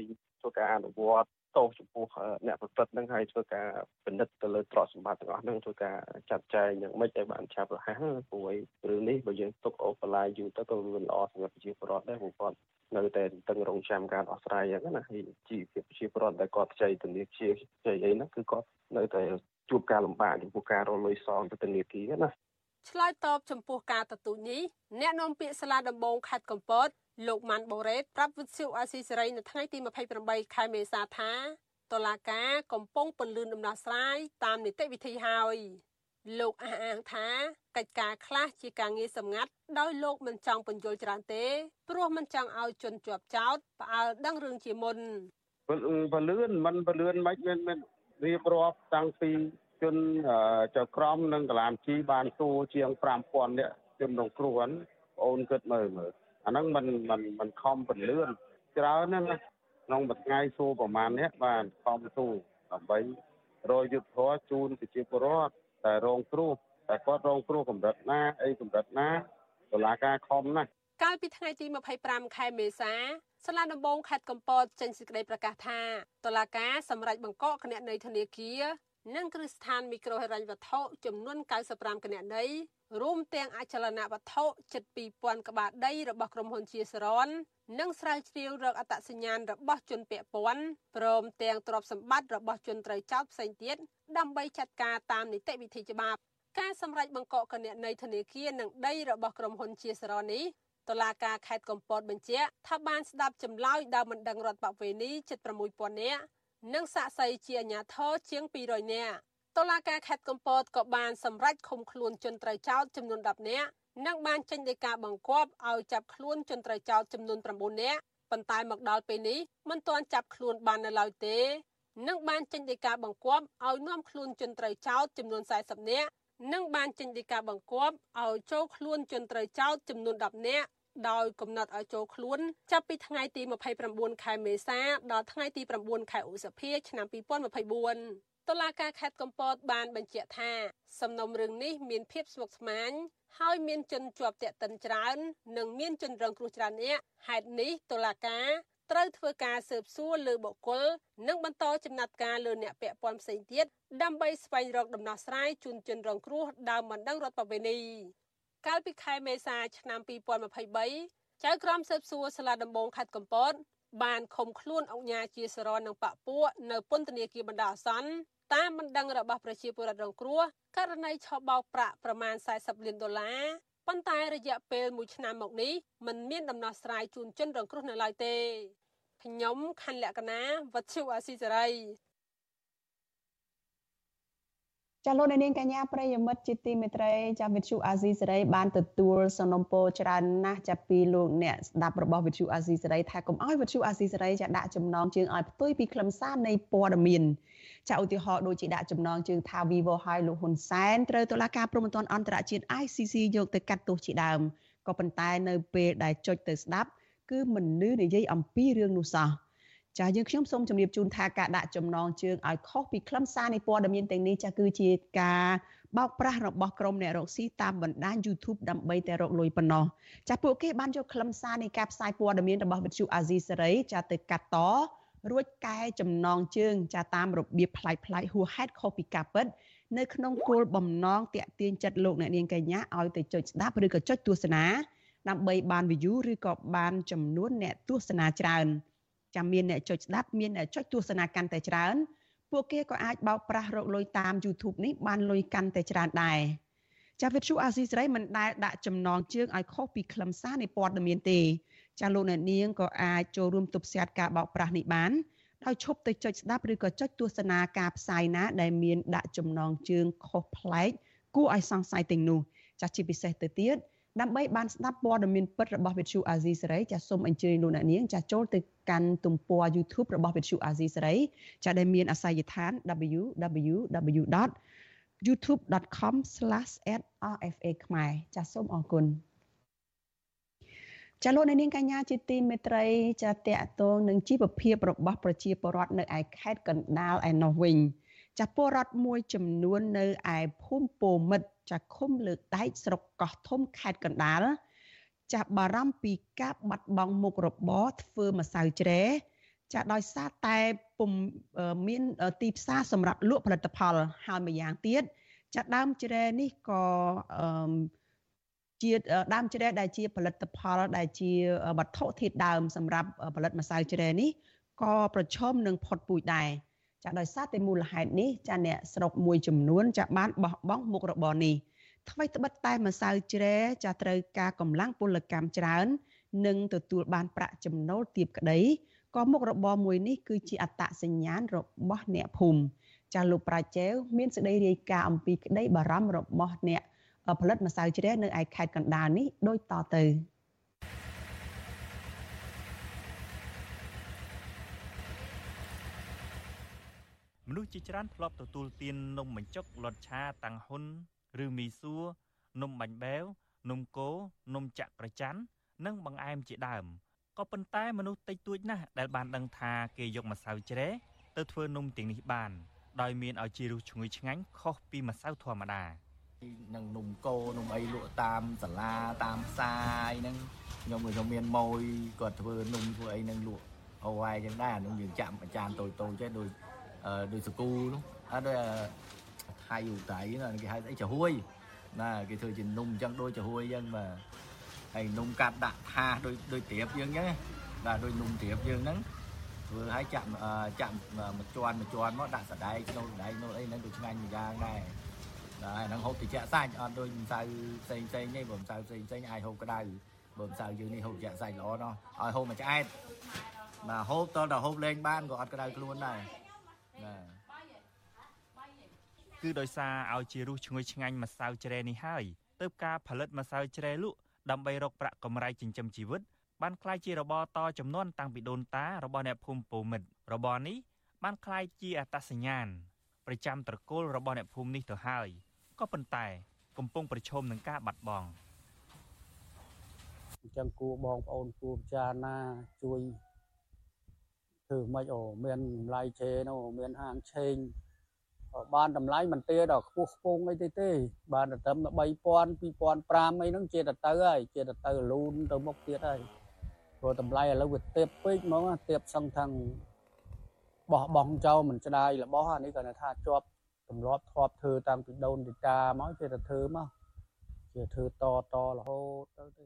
ធ្វើការអនុវត្តទោសចំពោះអ្នកប្រព្រឹត្តហ្នឹងហើយធ្វើការពិនិត្យទៅលើទ្រព្យសម្បត្តិទាំងអស់ហ្នឹងធ្វើការចាត់ចែងយ៉ាងម៉េចឲ្យបានឆាប់រហ័សព្រោះរឿងនេះបើយើងទុកអូសបន្លាយយូរទៅក៏វាល្អសម្រាប់ប្រជាពលរដ្ឋដែរព្រោះគាត់នៅតែតឹងរង់ចាំការដោះស្រាយហ្នឹងណាហើយជីវភាពប្រជាពលរដ្ឋដែលគាត់ខ្ចីធនាគារខ្ចីអីហ្នឹងគឺគាត់នៅតែជួបការលំបាកចំពោះការរលុយសងទៅធនាគារណាឆ្លើយតបចំពោះការទទូចនេះអ្នកនាំពាក្យសាលាដំបងខេត្តកំពតលោកម៉ាន់បូរ៉េតប្រាប់វិទ្យុអាស៊ីសេរីនៅថ្ងៃទីម្ភៃប្រាំបីខែមេសាថាតុលាការកំពុងពន្លឿនដំណោះស្រាយតាមនីតិវិធីហើយលោកអះអាងថាកិច្ចការខ្លះជាការងារសម្ងាត់ដោយលោកមិនចង់ពន្យល់ច្រើនទេព្រោះមិនចង់ឲ្យជនជាប់ចោទផ្អើលដឹងរឿងជាមុនពន្លឿនមិនពន្លឿនមិនមានមានរៀបរាប់តាំងពីជនចៅក្រមនិងកលាមជីបានទួជាងfive thousandនាក់ជនរងគ្រោះហ្នឹងអូនគិតមើលមើលអាហ្នឹងมันมันมันខំពន្លឿនច្រើនណាស់ក្នុងមួយថ្ងៃសួរប្រហែលអ្នកបានខំសួរដើម្បីរយយុទ្ធធរជូនប្រជាពលរដ្ឋតែរងគ្រោះតែគាត់រងគ្រោះកម្រិតណាអីកម្រិតណាតុលាការខំណាស់កាលពីថ្ងៃទីម្ភៃប្រាំខែមេសាសាលាដំបងខេត្តកំពតចេញសេចក្តីប្រកាសថាតុលាការសម្រេចបង្កកគណនីធនាគារនិងគ្រឹះស្ថានមីក្រូហិរញ្ញវត្ថុចំនួនninety-fiveគណនីរួមទាំងអចលនវត្ថុជិតtwo thousandក្បាលដីរបស់ក្រុមហ៊ុនជាសរននិងស្រាវជ្រាវរកអត្តសញ្ញាណរបស់ជនពាក់ព័ន្ធព្រមទាំងទ្រព្យសម្បត្តិរបស់ជនត្រូវចោទផ្សេងទៀតដើម្បីចាត់ការតាមនីតិវិធីច្បាប់ការសម្រេចបង្កកគណនីធនាគារនិងដីរបស់ក្រុមហ៊ុនជាសរននេះតុលាការខេត្តកំពតបញ្ជាក់ថាបានស្ដាប់ចម្លើយដោយមិនដឹងរដ្ឋបវេនីជិតsix thousandនាក់និងសាក្សីជាអាជ្ញាធរជាងtwo hundredនាក់តុលាការខេត្តកំពតក៏បានសម្រេចឃុំខ្លួនជនត្រូវចោទចំនួនtenនាក់និងបានចេញដីកាបង្គាប់ឲ្យចាប់ខ្លួនជនត្រូវចោទចំនួនnineនាក់ប៉ុន្តែមកដល់ពេលនេះមិនទាន់ចាប់ខ្លួនបាននៅឡើយទេនិងបានចេញដីកាបង្គាប់ឲ្យនាំខ្លួនជនត្រូវចោទចំនួនfortyនាក់និងបានចេញដីកាបង្គាប់ឲ្យចូលខ្លួនជនត្រូវចោទចំនួនtenនាក់ដោយកំណត់ឲ្យចូលខ្លួនចាប់ពីថ្ងៃទីម្ភៃប្រាំបួនខែមេសាដល់ថ្ងៃទីប្រាំបួនខែឧសភាឆ្នាំtwo thousand twenty-fourតុលាការខេត្តកំពតបានបញ្ជាក់ថាសំណុំរឿងនេះមានភាពស្មុគស្មាញហើយមានជនជាប់ទាក់ទិនច្រើននិងមានជនរងគ្រោះច្រើននាក់ហេតុនេះតុលាការត្រូវធ្វើការស៊ើបសួរលើបុគ្គលនិងបន្តចំណាត់ការលើអ្នកពាក់ព័ន្ធផ្សេងទៀតដើម្បីស្វែងរកដំណោះស្រាយជូនជនរងគ្រោះដោយមិនដឹងរដ្ឋបវេនីកាលពីខែមេសាឆ្នាំtwo thousand twenty-threeចៅក្រមស៊ើបសួរសាលាដំបងខេត្តកំពតបានឃុំខ្លួនអង្គញាជាសរននិងបពួកនៅពន្ធនាគារបណ្ដោះអាសន្នតាមបណ្ដឹងរបស់ប្រជាពលរដ្ឋរងគ្រោះករណីឆបោកប្រាក់ប្រមាណfortyលានដុល្លារប៉ុន្តែរយៈពេលមួយឆ្នាំមកនេះមិនមានដំណោះស្រាយជូនជនរងគ្រោះនៅឡើយទេខ្ញុំខណ្ឌលក្ខណាវត្ថុអាស៊ីសេរីចាលោកនាងកញ្ញាប្រិយមិត្តជាទីមេត្រីចាវិទ្យុអាស៊ីសេរីបានទទួលសំណូមពរច្រើនណាស់ចាប់ពីលោកអ្នកស្ដាប់របស់វិទ្យុអាស៊ីសេរីថាកុំឲ្យវិទ្យុអាស៊ីសេរីចាដាក់ចំណងជើងឲ្យផ្ទុយពីខ្លឹមសារនៃព័ត៌មានចាឧទាហរណ៍ដូចជាដាក់ចំណងជើងថា Vivo ហើយលោកហ៊ុនសែនត្រូវតុលាការព្រហ្មទណ្ឌអន្តរជាតិ I C C យកទៅកាត់ទោសជាដើមក៏ប៉ុន្តែនៅពេលដែលចុចទៅស្ដាប់គឺមិនលឺនិយាយអំពីរឿងនោះសោះចាយើងខ្ញុំសូមជម្រាបជូនថាការដាក់ចំណងជើងឲ្យខុសពីខ្លឹមសារនៃព័ត៌មានទាំងនេះចាគឺជាការបោកប្រាស់របស់ក្រុមអ្នករកស៊ីតាមបណ្ដាញ YouTube ដើម្បីតែរកលុយប៉ុណ្ណោះចាពួកគេបានយកខ្លឹមសារនៃការផ្សាយព័ត៌មានរបស់វិទ្យុអាស៊ីសេរីចាទៅកាត់តរួចកែចំណងជើងចាតាមរបៀបប្លែកៗហួសហេតុខុសពីការពិតនៅក្នុងគោលបំណងតាក់ទាញចិត្តលោកអ្នកនាងកញ្ញាឲ្យទៅចុចស្ដាប់ឬក៏ចុចទស្សនាដើម្បីបាន view ឬក៏បានចំនួនអ្នកទស្សនាច្រើនចាំមានអ្នកចុចស្ដាប់មានអ្នកចុចទស្សនាកាន់តែច្រើនពួកគេក៏អាចបោកប្រាស់រកលុយតាម YouTube នេះបានលុយកាន់តែច្រើនដែរចាវិទ្យុអាស៊ីសេរីមិនដែលដាក់ចំណងជើងឲ្យខុសពីខ្លឹមសារនៃព័ត៌មានទេចាលោកអ្នកនាងក៏អាចចូលរួមទប់ស្កាត់ការបោកប្រាស់នេះបានដោយឈប់ទៅចុចស្ដាប់ឬក៏ចុចទស្សនាការផ្សាយណាដែលមានដាក់ចំណងជើងខុសប្លែកគួរឲ្យសង្ស័យទាំងនោះចាជាពិសេសទៅទៀតដើម្បីបានស្ដាប់ព័ត៌មានពិតរបស់វិទ្យុអាស៊ីសេរីចាសូមអញ្ជើញលោកអ្នកនាងចាចូលទៅកាន់ទំព័រ YouTube របស់វិទ្យុអាស៊ីសេរីចាដែលមានអាសយដ្ឋាន w w w dot youtube dot com slash at r f a ខ្មែរចាសូមអរគុណចាលោកអ្នកនាងកញ្ញាជាទីមេត្រីចាតកតងនឹងជីវភាពរបស់ប្រជាពលរដ្ឋនៅឯខេត្តកណ្ដាលឯណោះវិញចាពលរដ្ឋមួយចំនួននៅឯភូមិពោមិត្តចាឃុំលើកដែកស្រុកកោះធំខេត្តកណ្ដាលចាបារម្ភពីការបាត់បង់មុខរបរធ្វើម្សៅជ្រែចាដោយសារតែពុំមានទីផ្សារសម្រាប់លក់ផលិតផលហើយម្យ៉ាងទៀតចាដើមជ្រែនេះក៏ជាដើមជ្រែដែលជាផលិតផលដែលជាវត្ថុធាតុដើមសម្រាប់ផលិតម្សៅជ្រែនេះក៏ប្រឈមនឹងផុតពូជដែរចាដោយសារតែមូលហេតុនេះចាអ្នកស្រុកមួយចំនួនចាបានបោះបង់មុខរបរនេះថ្មីត្បិតតែម្សៅជ្រែចាត្រូវការកម្លាំងពលកម្មច្រើននិងទទួលបានប្រាក់ចំណូលទាបក្តីក៏មុខរបរមួយនេះគឺជាអត្តសញ្ញាណរបស់អ្នកភូមិចាលោកប្រាជែវមានសេចក្តីរាយការណ៍អំពីក្តីបារម្ភរបស់អ្នកផលិតម្សៅជ្រែនៅឯខេត្តកណ្ដាលនេះដូចតទៅមនុស្សជាច្រើនធ្លាប់ទទួលទាននំបញ្ចុកលត់ឆាតាំងហ៊ុនឬមីសួរនំបាញ់បែវនំកូរនំចាក់ក្រច័ន្ទនិងបង្អែមជាដើមក៏ប៉ុន្តែមនុស្សតិចតួចណាស់ដែលបានដឹងថាគេយកម្សៅជ្រែទៅធ្វើនំទាំងនេះបានដោយមានឲ្យជារសឈ្ងុយឆ្ងាញ់ខុសពីម្សៅធម្មតានឹងនំកូរនំអីលក់តាមសាលាតាមផ្សារអីហ្នឹងខ្ញុំខ្ញុំមានម៉ួយគាត់ធ្វើនំធ្វើអីហ្នឹងលក់អវ៉ៃចឹងដែរនំយើងចាក់អាចារ្យតូចតូចចេះដូចដូចសកូនោះអត់ដូចថៃឧតៃណាគេហៅអីចាហួយណាគេធ្វើជានំចឹងដូចចាហួយចឹងបាទហើយនំកាត់ដាក់ថាដូចដូចត្រៀបយើងចឹងបាទដូចនំត្រៀបយើងហ្នឹងធ្វើឲ្យចាក់ចាក់មួយជាន់មួយជាន់មកដាក់សណ្ដែកចូលសណ្ដែកនោះអីហ្នឹងដូចឆ្ងាញ់មួយយ៉ាងដែរហើយហ្នឹងហូបតិចសាច់អត់ដូចម្សៅផ្សេងផ្សេងទេបើម្សៅផ្សេងផ្សេងអាចហូបក្តៅបើម្សៅយើងនេះហូបតិចសាច់ល្អណោះឲ្យហូបមួយឆ្អែតបាទហូបតដល់ហូបលេងបានក៏អត់ក្តៅខ្លួនដែរគឺដោយសារឲ្យជារសឈ្ងុយឆ្ងាញ់ម្សៅជ្រែនេះហើយទើបការផលិតម្សៅជ្រែលក់ដើម្បីរកប្រាក់កម្រៃចិញ្ចឹមជីវិតបានក្លាយជារបរតចំនួនតាំងពីដូនតារបស់អ្នកភូមិពោមិត្តរបរនេះបានក្លាយជាអត្តសញ្ញាណប្រចាំត្រកូលរបស់អ្នកភូមិនេះទៅហើយក៏ប៉ុន្តែកំពុងប្រឈមនឹងការបាត់បង់អញ្ចឹងគួរបងប្អូនគួរពិចារណាជួយធ្វើម៉េចអូមានតម្លៃជេនោះមានហាងឆេងបានតម្លៃមិនទេដល់ខ្ពស់ខ្ពងអីទេទេបានតែត្រឹមតែបីពាន់ពីរពាន់ប្រាំអីហ្នឹងជាទៅទៅហើយជាទៅទៅលូនទៅមុខទៀតហើយព្រោះតម្លៃឥឡូវវាទាបពេកហ្មងទាបសឹងថាបោះបង់ចោលមិនស្ដាយរបស់អានេះគាត់ថាជាប់ទម្លាប់ធ្លាប់ធ្វើតាំងពីដូនពីតាមកជាទៅធ្វើមកជាធ្វើតតរហូតទៅទៅ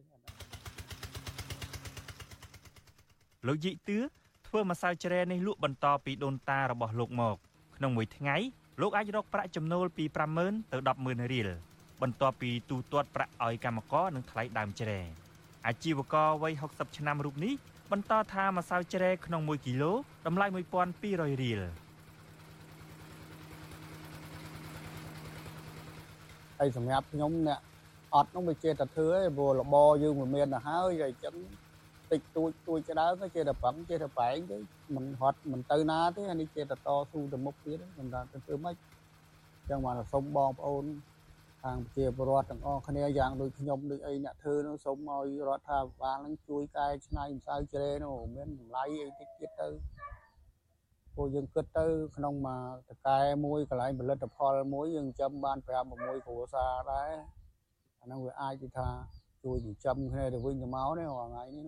លោកយីទឿធ្វើម្សៅជ្រែនេះលក់បន្តពីដូនតារបស់លោកមកក្នុងមួយថ្ងៃលោកអាចរកប្រាក់ចំណូលពីប្រាំម៉ឺនទៅដប់ម៉ឺនរៀលបន្ទាប់ពីទូទាត់ប្រាក់ឲ្យកម្មករនិងថ្លៃដើមជ្រែអាជីវករវ័យហុកសិបឆ្នាំរូបនេះបន្តថាម្សៅជ្រែក្នុងមួយគីឡូតម្លៃមួយពាន់ពីររយរៀលហើយសម្រាប់ខ្ញុំអ្នកអត់នោះវាជាតែធ្វើឯងព្រោះរបរយើងមិនមានទៅហើយហើយអញ្ចឹងតិចតួចតួចដើមទៅជាតែប្រឹងជាតែប្រែងទេមិនហត់មិនទៅណាទេអានេះជាតែតស៊ូទៅមុខទៀតមិនដឹងទៅធ្វើម៉េចអញ្ចឹងមកសូមបងប្អូនខាងប្រជាពលរដ្ឋទាំងអស់គ្នាយ៉ាងដូចខ្ញុំដូចអីអ្នកធ្វើនោះសូមឲ្យរដ្ឋាភិបាលនឹងជួយកែច្នៃម្សៅជ្រែនោះមានតម្លៃអីតិចទៀតទៅព្រោះយើងគិតទៅក្នុងមួយតកែមួយកន្លែងផលិតផលមួយយើងចាំបានប្រាំមួយគ្រួសារដែរអាហ្នឹងវាអាចថាជួយចិញ្ចឹមគ្នាទៅវិញទៅមកនេះរាល់ថ្ងៃនេះ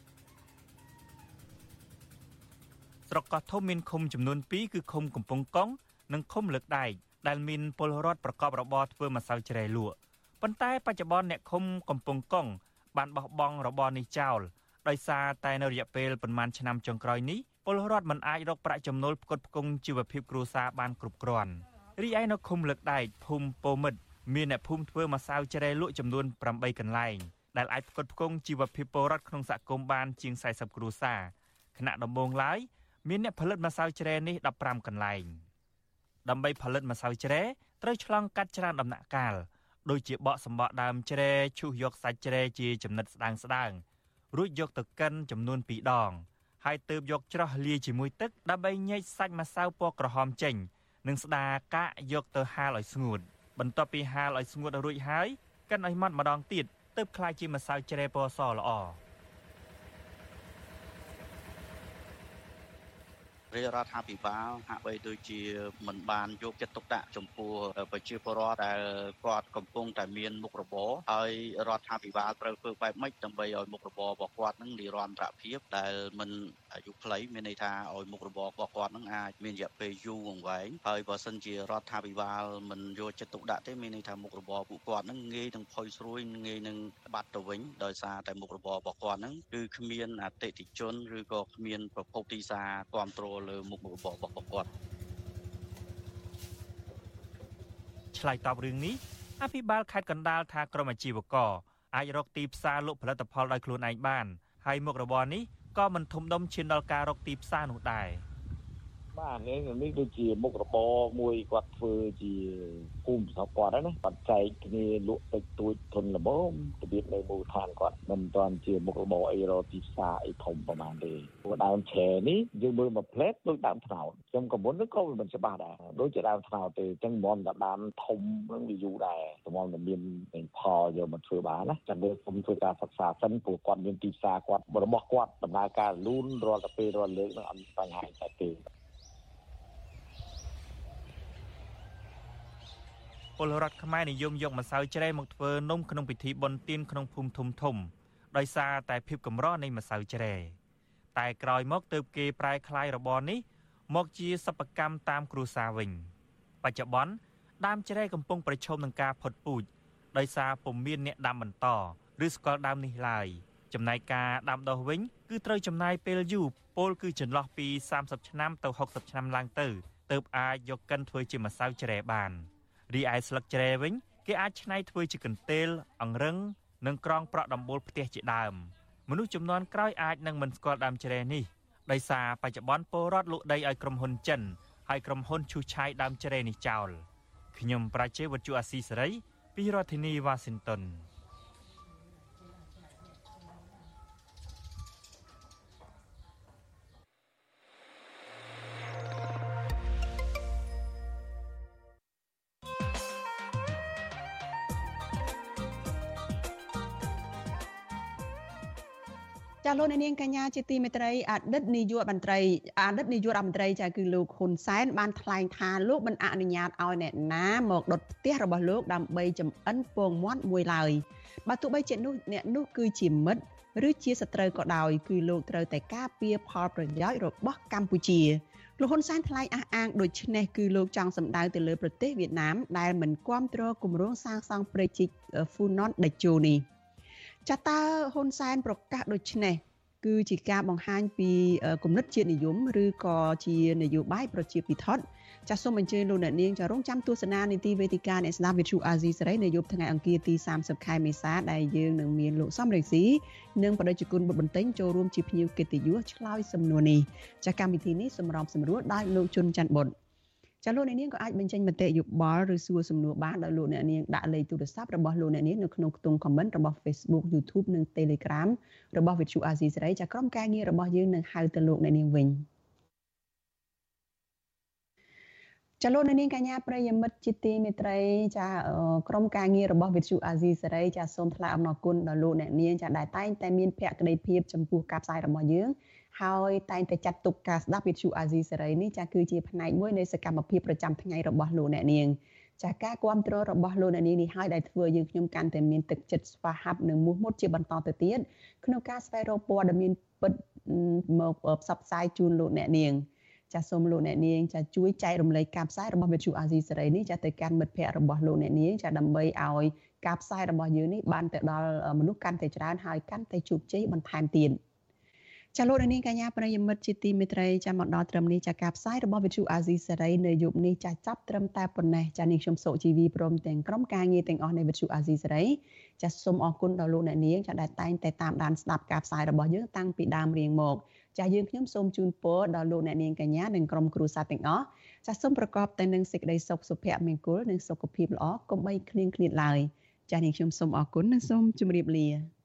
ស្រុកកោះធំមានឃុំចំនួនពីរគឺឃុំកំពង់កុងនិងឃុំលើកដែកដែលមានពលរដ្ឋប្រកបរបរធ្វើម្សៅជ្រែលក់ប៉ុន្តែបច្ចុប្បន្នអ្នកឃុំកំពង់កុងបានបោះបង់របរនេះចោលដោយសារតែនៅរយៈពេលប្រមាណឆ្នាំចុងក្រោយនេះពលរដ្ឋមិនអាចរកប្រាក់ចំណូលផ្គត់ផ្គង់ជីវភាពគ្រួសារបានគ្រប់គ្រាន់រីឯនៅឃុំលើកដែកភូមិពោមិត្តមានអ្នកភូមិធ្វើម្សៅជ្រែលក់ចំនួនប្រាំបីកន្លែងដែលអាចផ្គត់ផ្គង់ជីវភាពពលរដ្ឋក្នុងសហគមន៍បានជាងសែសិបគ្រួសារខណៈដំបូងឡើយមានអ្នកផលិតម្សៅជ្រែនេះដប់ប្រាំកន្លែងដើម្បីផលិតម្សៅជ្រែត្រូវឆ្លងកាត់ច្រើនដំណាក់កាលដូចជាបកសម្បកដើមជ្រែឈូសយកសាច់ជ្រែជាចំណិតស្ដើងស្ដើងរួចយកទៅកិនចំនួនពីរដងហើយទើបយកច្រោះលាយជាមួយទឹកដើម្បីញែកសាច់ម្សៅពណ៌ក្រហមចេញនិងស្ដារកាកយកទៅហាលឲ្យស្ងួតបន្ទាប់ពីហាលឲ្យស្ងួតរួចហើយកិនឲ្យម៉ត់ម្ដងទៀតទើបក្លាយជាម្សៅជ្រែពណ៌សល្អរាជរដ្ឋាភិបាលហាក់បីដូចជាមិនបានយកចិត្តទុកដាក់ចំពោះប្រជាពលរដ្ឋដែលគាត់កំពុងតែមានមុខរបរហើយរដ្ឋាភិបាលត្រូវធ្វើបែបម៉េចដើម្បីឲ្យមុខរបររបស់គាត់នឹងនិរន្តរភាពដែលមិនអាយុខ្លីមានន័យថាឲ្យមុខរបររបស់គាត់នឹងអាចមានរយៈពេលយូរអង្វែងហើយបើសិនជារដ្ឋាភិបាលមិនយកចិត្តទុកដាក់ទេមានន័យថាមុខរបរពួកគាត់នឹងងាយនឹងផុយស្រួយងាយនឹងបាត់ទៅវិញដោយសារតែមុខរបររបស់គាត់នឹងគឺគ្មានអតិថិជនឬក៏គ្មានប្រភពទីផ្សារគ្រប់គ្រងលើមុខរបររបស់គាត់ឆ្លើយតបរឿងនេះអភិបាលខេត្តកណ្ដាលថាក្រុមអាជីវករអាចរកទីផ្សារលក់ផលិតផលដោយខ្លួនឯងបានហើយមុខរបរនេះក៏មិនធំដុំឈានដល់ការរកទីផ្សារនោះដែរបាទនេះនេះដូចជាមុខរបរមួយគាត់ធ្វើជាភូមិរបស់គាត់ហ្នឹងណាគាត់ចែកគ្នាលក់តិចតួចធនល្មមរបៀបនៅមូលដ្ឋានគាត់មិនទាន់ជាមុខរបរអីរកទីផ្សារអីធំប្រហែលទេព្រោះដើមឆែនេះយើងមើលមួយផ្លែតដូចដើមត្នោតខ្ញុំក៏មុនក៏មិនច្បាស់ដែរដូចជាដើមត្នោតទេអញ្ចឹងមិនតែដើមធំហ្នឹងវាយូរដែរតែមកមានផលយកមកធ្វើបានណាចាំមើលខ្ញុំធ្វើការសិក្សាសិនព្រោះគាត់មានទីផ្សារគាត់របស់គាត់ដំណើរការលូនរាល់តែពេលរាល់លើកនឹងអត់បញ្ហាតែទេពលរដ្ឋខ្មែរនិយមយកម្សៅជ្រែមកធ្វើនំក្នុងពិធីបុណ្យទានក្នុងភូមិធំធំដោយសារតែភាពកម្រនៃម្សៅជ្រែតែក្រោយមកទើបគេប្រែក្លាយរបរនេះមកជាសិប្បកម្មតាមគ្រួសារវិញបច្ចុប្បន្នដើមជ្រែកំពុងប្រឈមនឹងការផុតពូជដោយសារពុំមានអ្នកដាំបន្តឬស្គាល់ដើមនេះឡើយចំណែកការដាំដុះវិញគឺត្រូវចំណាយពេលយូរពោលគឺចន្លោះពីសាមសិបឆ្នាំទៅហុកសិបឆ្នាំឡើងទៅទើបអាចយកកិនធ្វើជាម្សៅជ្រែបានរីឯស្លឹកជ្រែវិញគេអាចច្នៃធ្វើជាកន្ទេលអង្រឹងនិងក្រងប្រក់ដំបូលផ្ទះជាដើមមនុស្សចំនួនក្រោយអាចនឹងមិនស្គាល់ដើមជ្រែនេះដោយសារបច្ចុប្បន្នពលរដ្ឋលក់ដីឲ្យក្រុមហ៊ុនចិនហើយក្រុមហ៊ុនឈូសឆាយដើមជ្រែនេះចោលខ្ញុំប្រជាវត្ថុអាស៊ីសេរីពីរដ្ឋធានីវ៉ាស៊ីនតោនចាលោកនាងកញ្ញាជាទីមេត្រីអតីតនាយករដ្ឋមន្ត្រីអតីតនាយករដ្ឋមន្ត្រីចាគឺលោកហ៊ុនសែនបានថ្លែងថាលោកមិនអនុញ្ញាតឲ្យអ្នកណាមកដុតផ្ទះរបស់លោកដើម្បីចំអិនពងមាន់មួយឡើយបើទោះបីជានោះអ្នកនោះគឺជាមិត្តឬជាសត្រូវក៏ដោយគឺលោកត្រូវតែការពារផលប្រយោជន៍របស់កម្ពុជាលោកហ៊ុនសែនថ្លែងអះអាងដូចនេះគឺលោកចង់សម្ដៅទៅលើប្រទេសវៀតណាមដែលមិនគាំទ្រគម្រោងសាងសង់ព្រែកជីក Funan Dachau នេះចាតើហ៊ុនសែនប្រកាសដូចនេះគឺជាការបង្ហាញពីគំនិតជាតិនិយមឬក៏ជានយោបាយប្រជាពិធដ្ឋចាសសូមអញ្ជើញលោកអ្នកនាងចារងចាំទស្សនានីតិវេទិកាអ្នកស្ដាប់វិទ្យុអាស៊ីសេរីនៅយប់ថ្ងៃអង្គារទីសាមសិបខែមេសាដែលយើងនឹងមានលោកសំរងស៊ីនិងបដិជគុណបុត្របន្ទិញចូលរួមជាភ្ញៀវកិត្តិយសឆ្លើយសំណួរនេះចាសកម្មវិធីនេះសម្រាប់សម្រួលដោយលោកជុនច័ន្ទបុត្រចាលោកអ្នកនាងក៏អាចបញ្ចេញមតិយោបល់ឬសួរសំណួរបានដោយលោកអ្នកនាងដាក់លេខទូរស័ព្ទរបស់លោកអ្នកនាងនៅក្នុងខ្ទង់ comment របស់ Facebook YouTube និង Telegram របស់ Vithu Asia សេរីចាក្រុមការងាររបស់យើងនឹងហៅទៅលោកអ្នកនាងវិញចាលោកអ្នកនាងកញ្ញាប្រិយមិត្តជាទីមេត្រីចាក្រុមការងាររបស់ Vithu Asia សេរីចាសូមថ្លែងអំណរគុណដល់លោកអ្នកនាងចាដែលតែងតែមានភក្ដីភាពចំពោះការផ្សាយរបស់យើងហើយតែងតែចាត់ទុកការស្ដាប់វិទ្យុអាស៊ីសេរីនេះចាគឺជាផ្នែកមួយនៃសកម្មភាពប្រចាំថ្ងៃរបស់លោកអ្នកនាងចាការគ្រប់គ្រងរបស់លោកអ្នកនាងនេះហើយដែលធ្វើយើងខ្ញុំកាន់តែមានទឹកចិត្តស្វាហាប់និងមោះមុតជាបន្តទៅទៀតក្នុងការស្វែងរកព័ត៌មានពិតមកផ្សព្វផ្សាយជូនលោកអ្នកនាងចាសូមលោកអ្នកនាងចាជួយចែករំលែកការផ្សាយរបស់វិទ្យុអាស៊ីសេរីនេះចាទៅកាន់មិត្តភ័ក្តិរបស់លោកអ្នកនាងចាដើម្បីឲ្យការផ្សាយរបស់យើងនេះបានទៅដល់មនុស្សកាន់តែច្រើនហើយកាន់តែជោគជ័យបន្ថែមទៀតចាលោកនាងកញ្ញាប្រិយមិត្តជាទីមេត្រីចាំមកដល់ត្រឹមនេះចាការផ្សាយរបស់វិទ្យុអាស៊ីសេរីនៅយប់នេះចាចាប់ត្រឹមតែប៉ុណ្ណេះចានាងខ្ញុំសុជីវីព្រមទាំងក្រុមការងារទាំងអស់នៃវិទ្យុអាស៊ីសេរីចាសូមអរគុណដល់លោកអ្នកនាងចាដែលតែងតែតាមដានស្ដាប់ការផ្សាយរបស់យើងតាំងពីដើមរៀងមកចាយើងខ្ញុំសូមជូនពរដល់លោកអ្នកនាងកញ្ញានិងក្រុមគ្រួសារទាំងអស់ចាសូមប្រកបតែនឹងសេចក្តីសុខសុភមង្គលនិងសុខភាពល្អកុំបីឃ្លៀងឃ្លាតឡើយចានាងខ្ញុំសូមអរគុណនិងសូមជម្រាបលា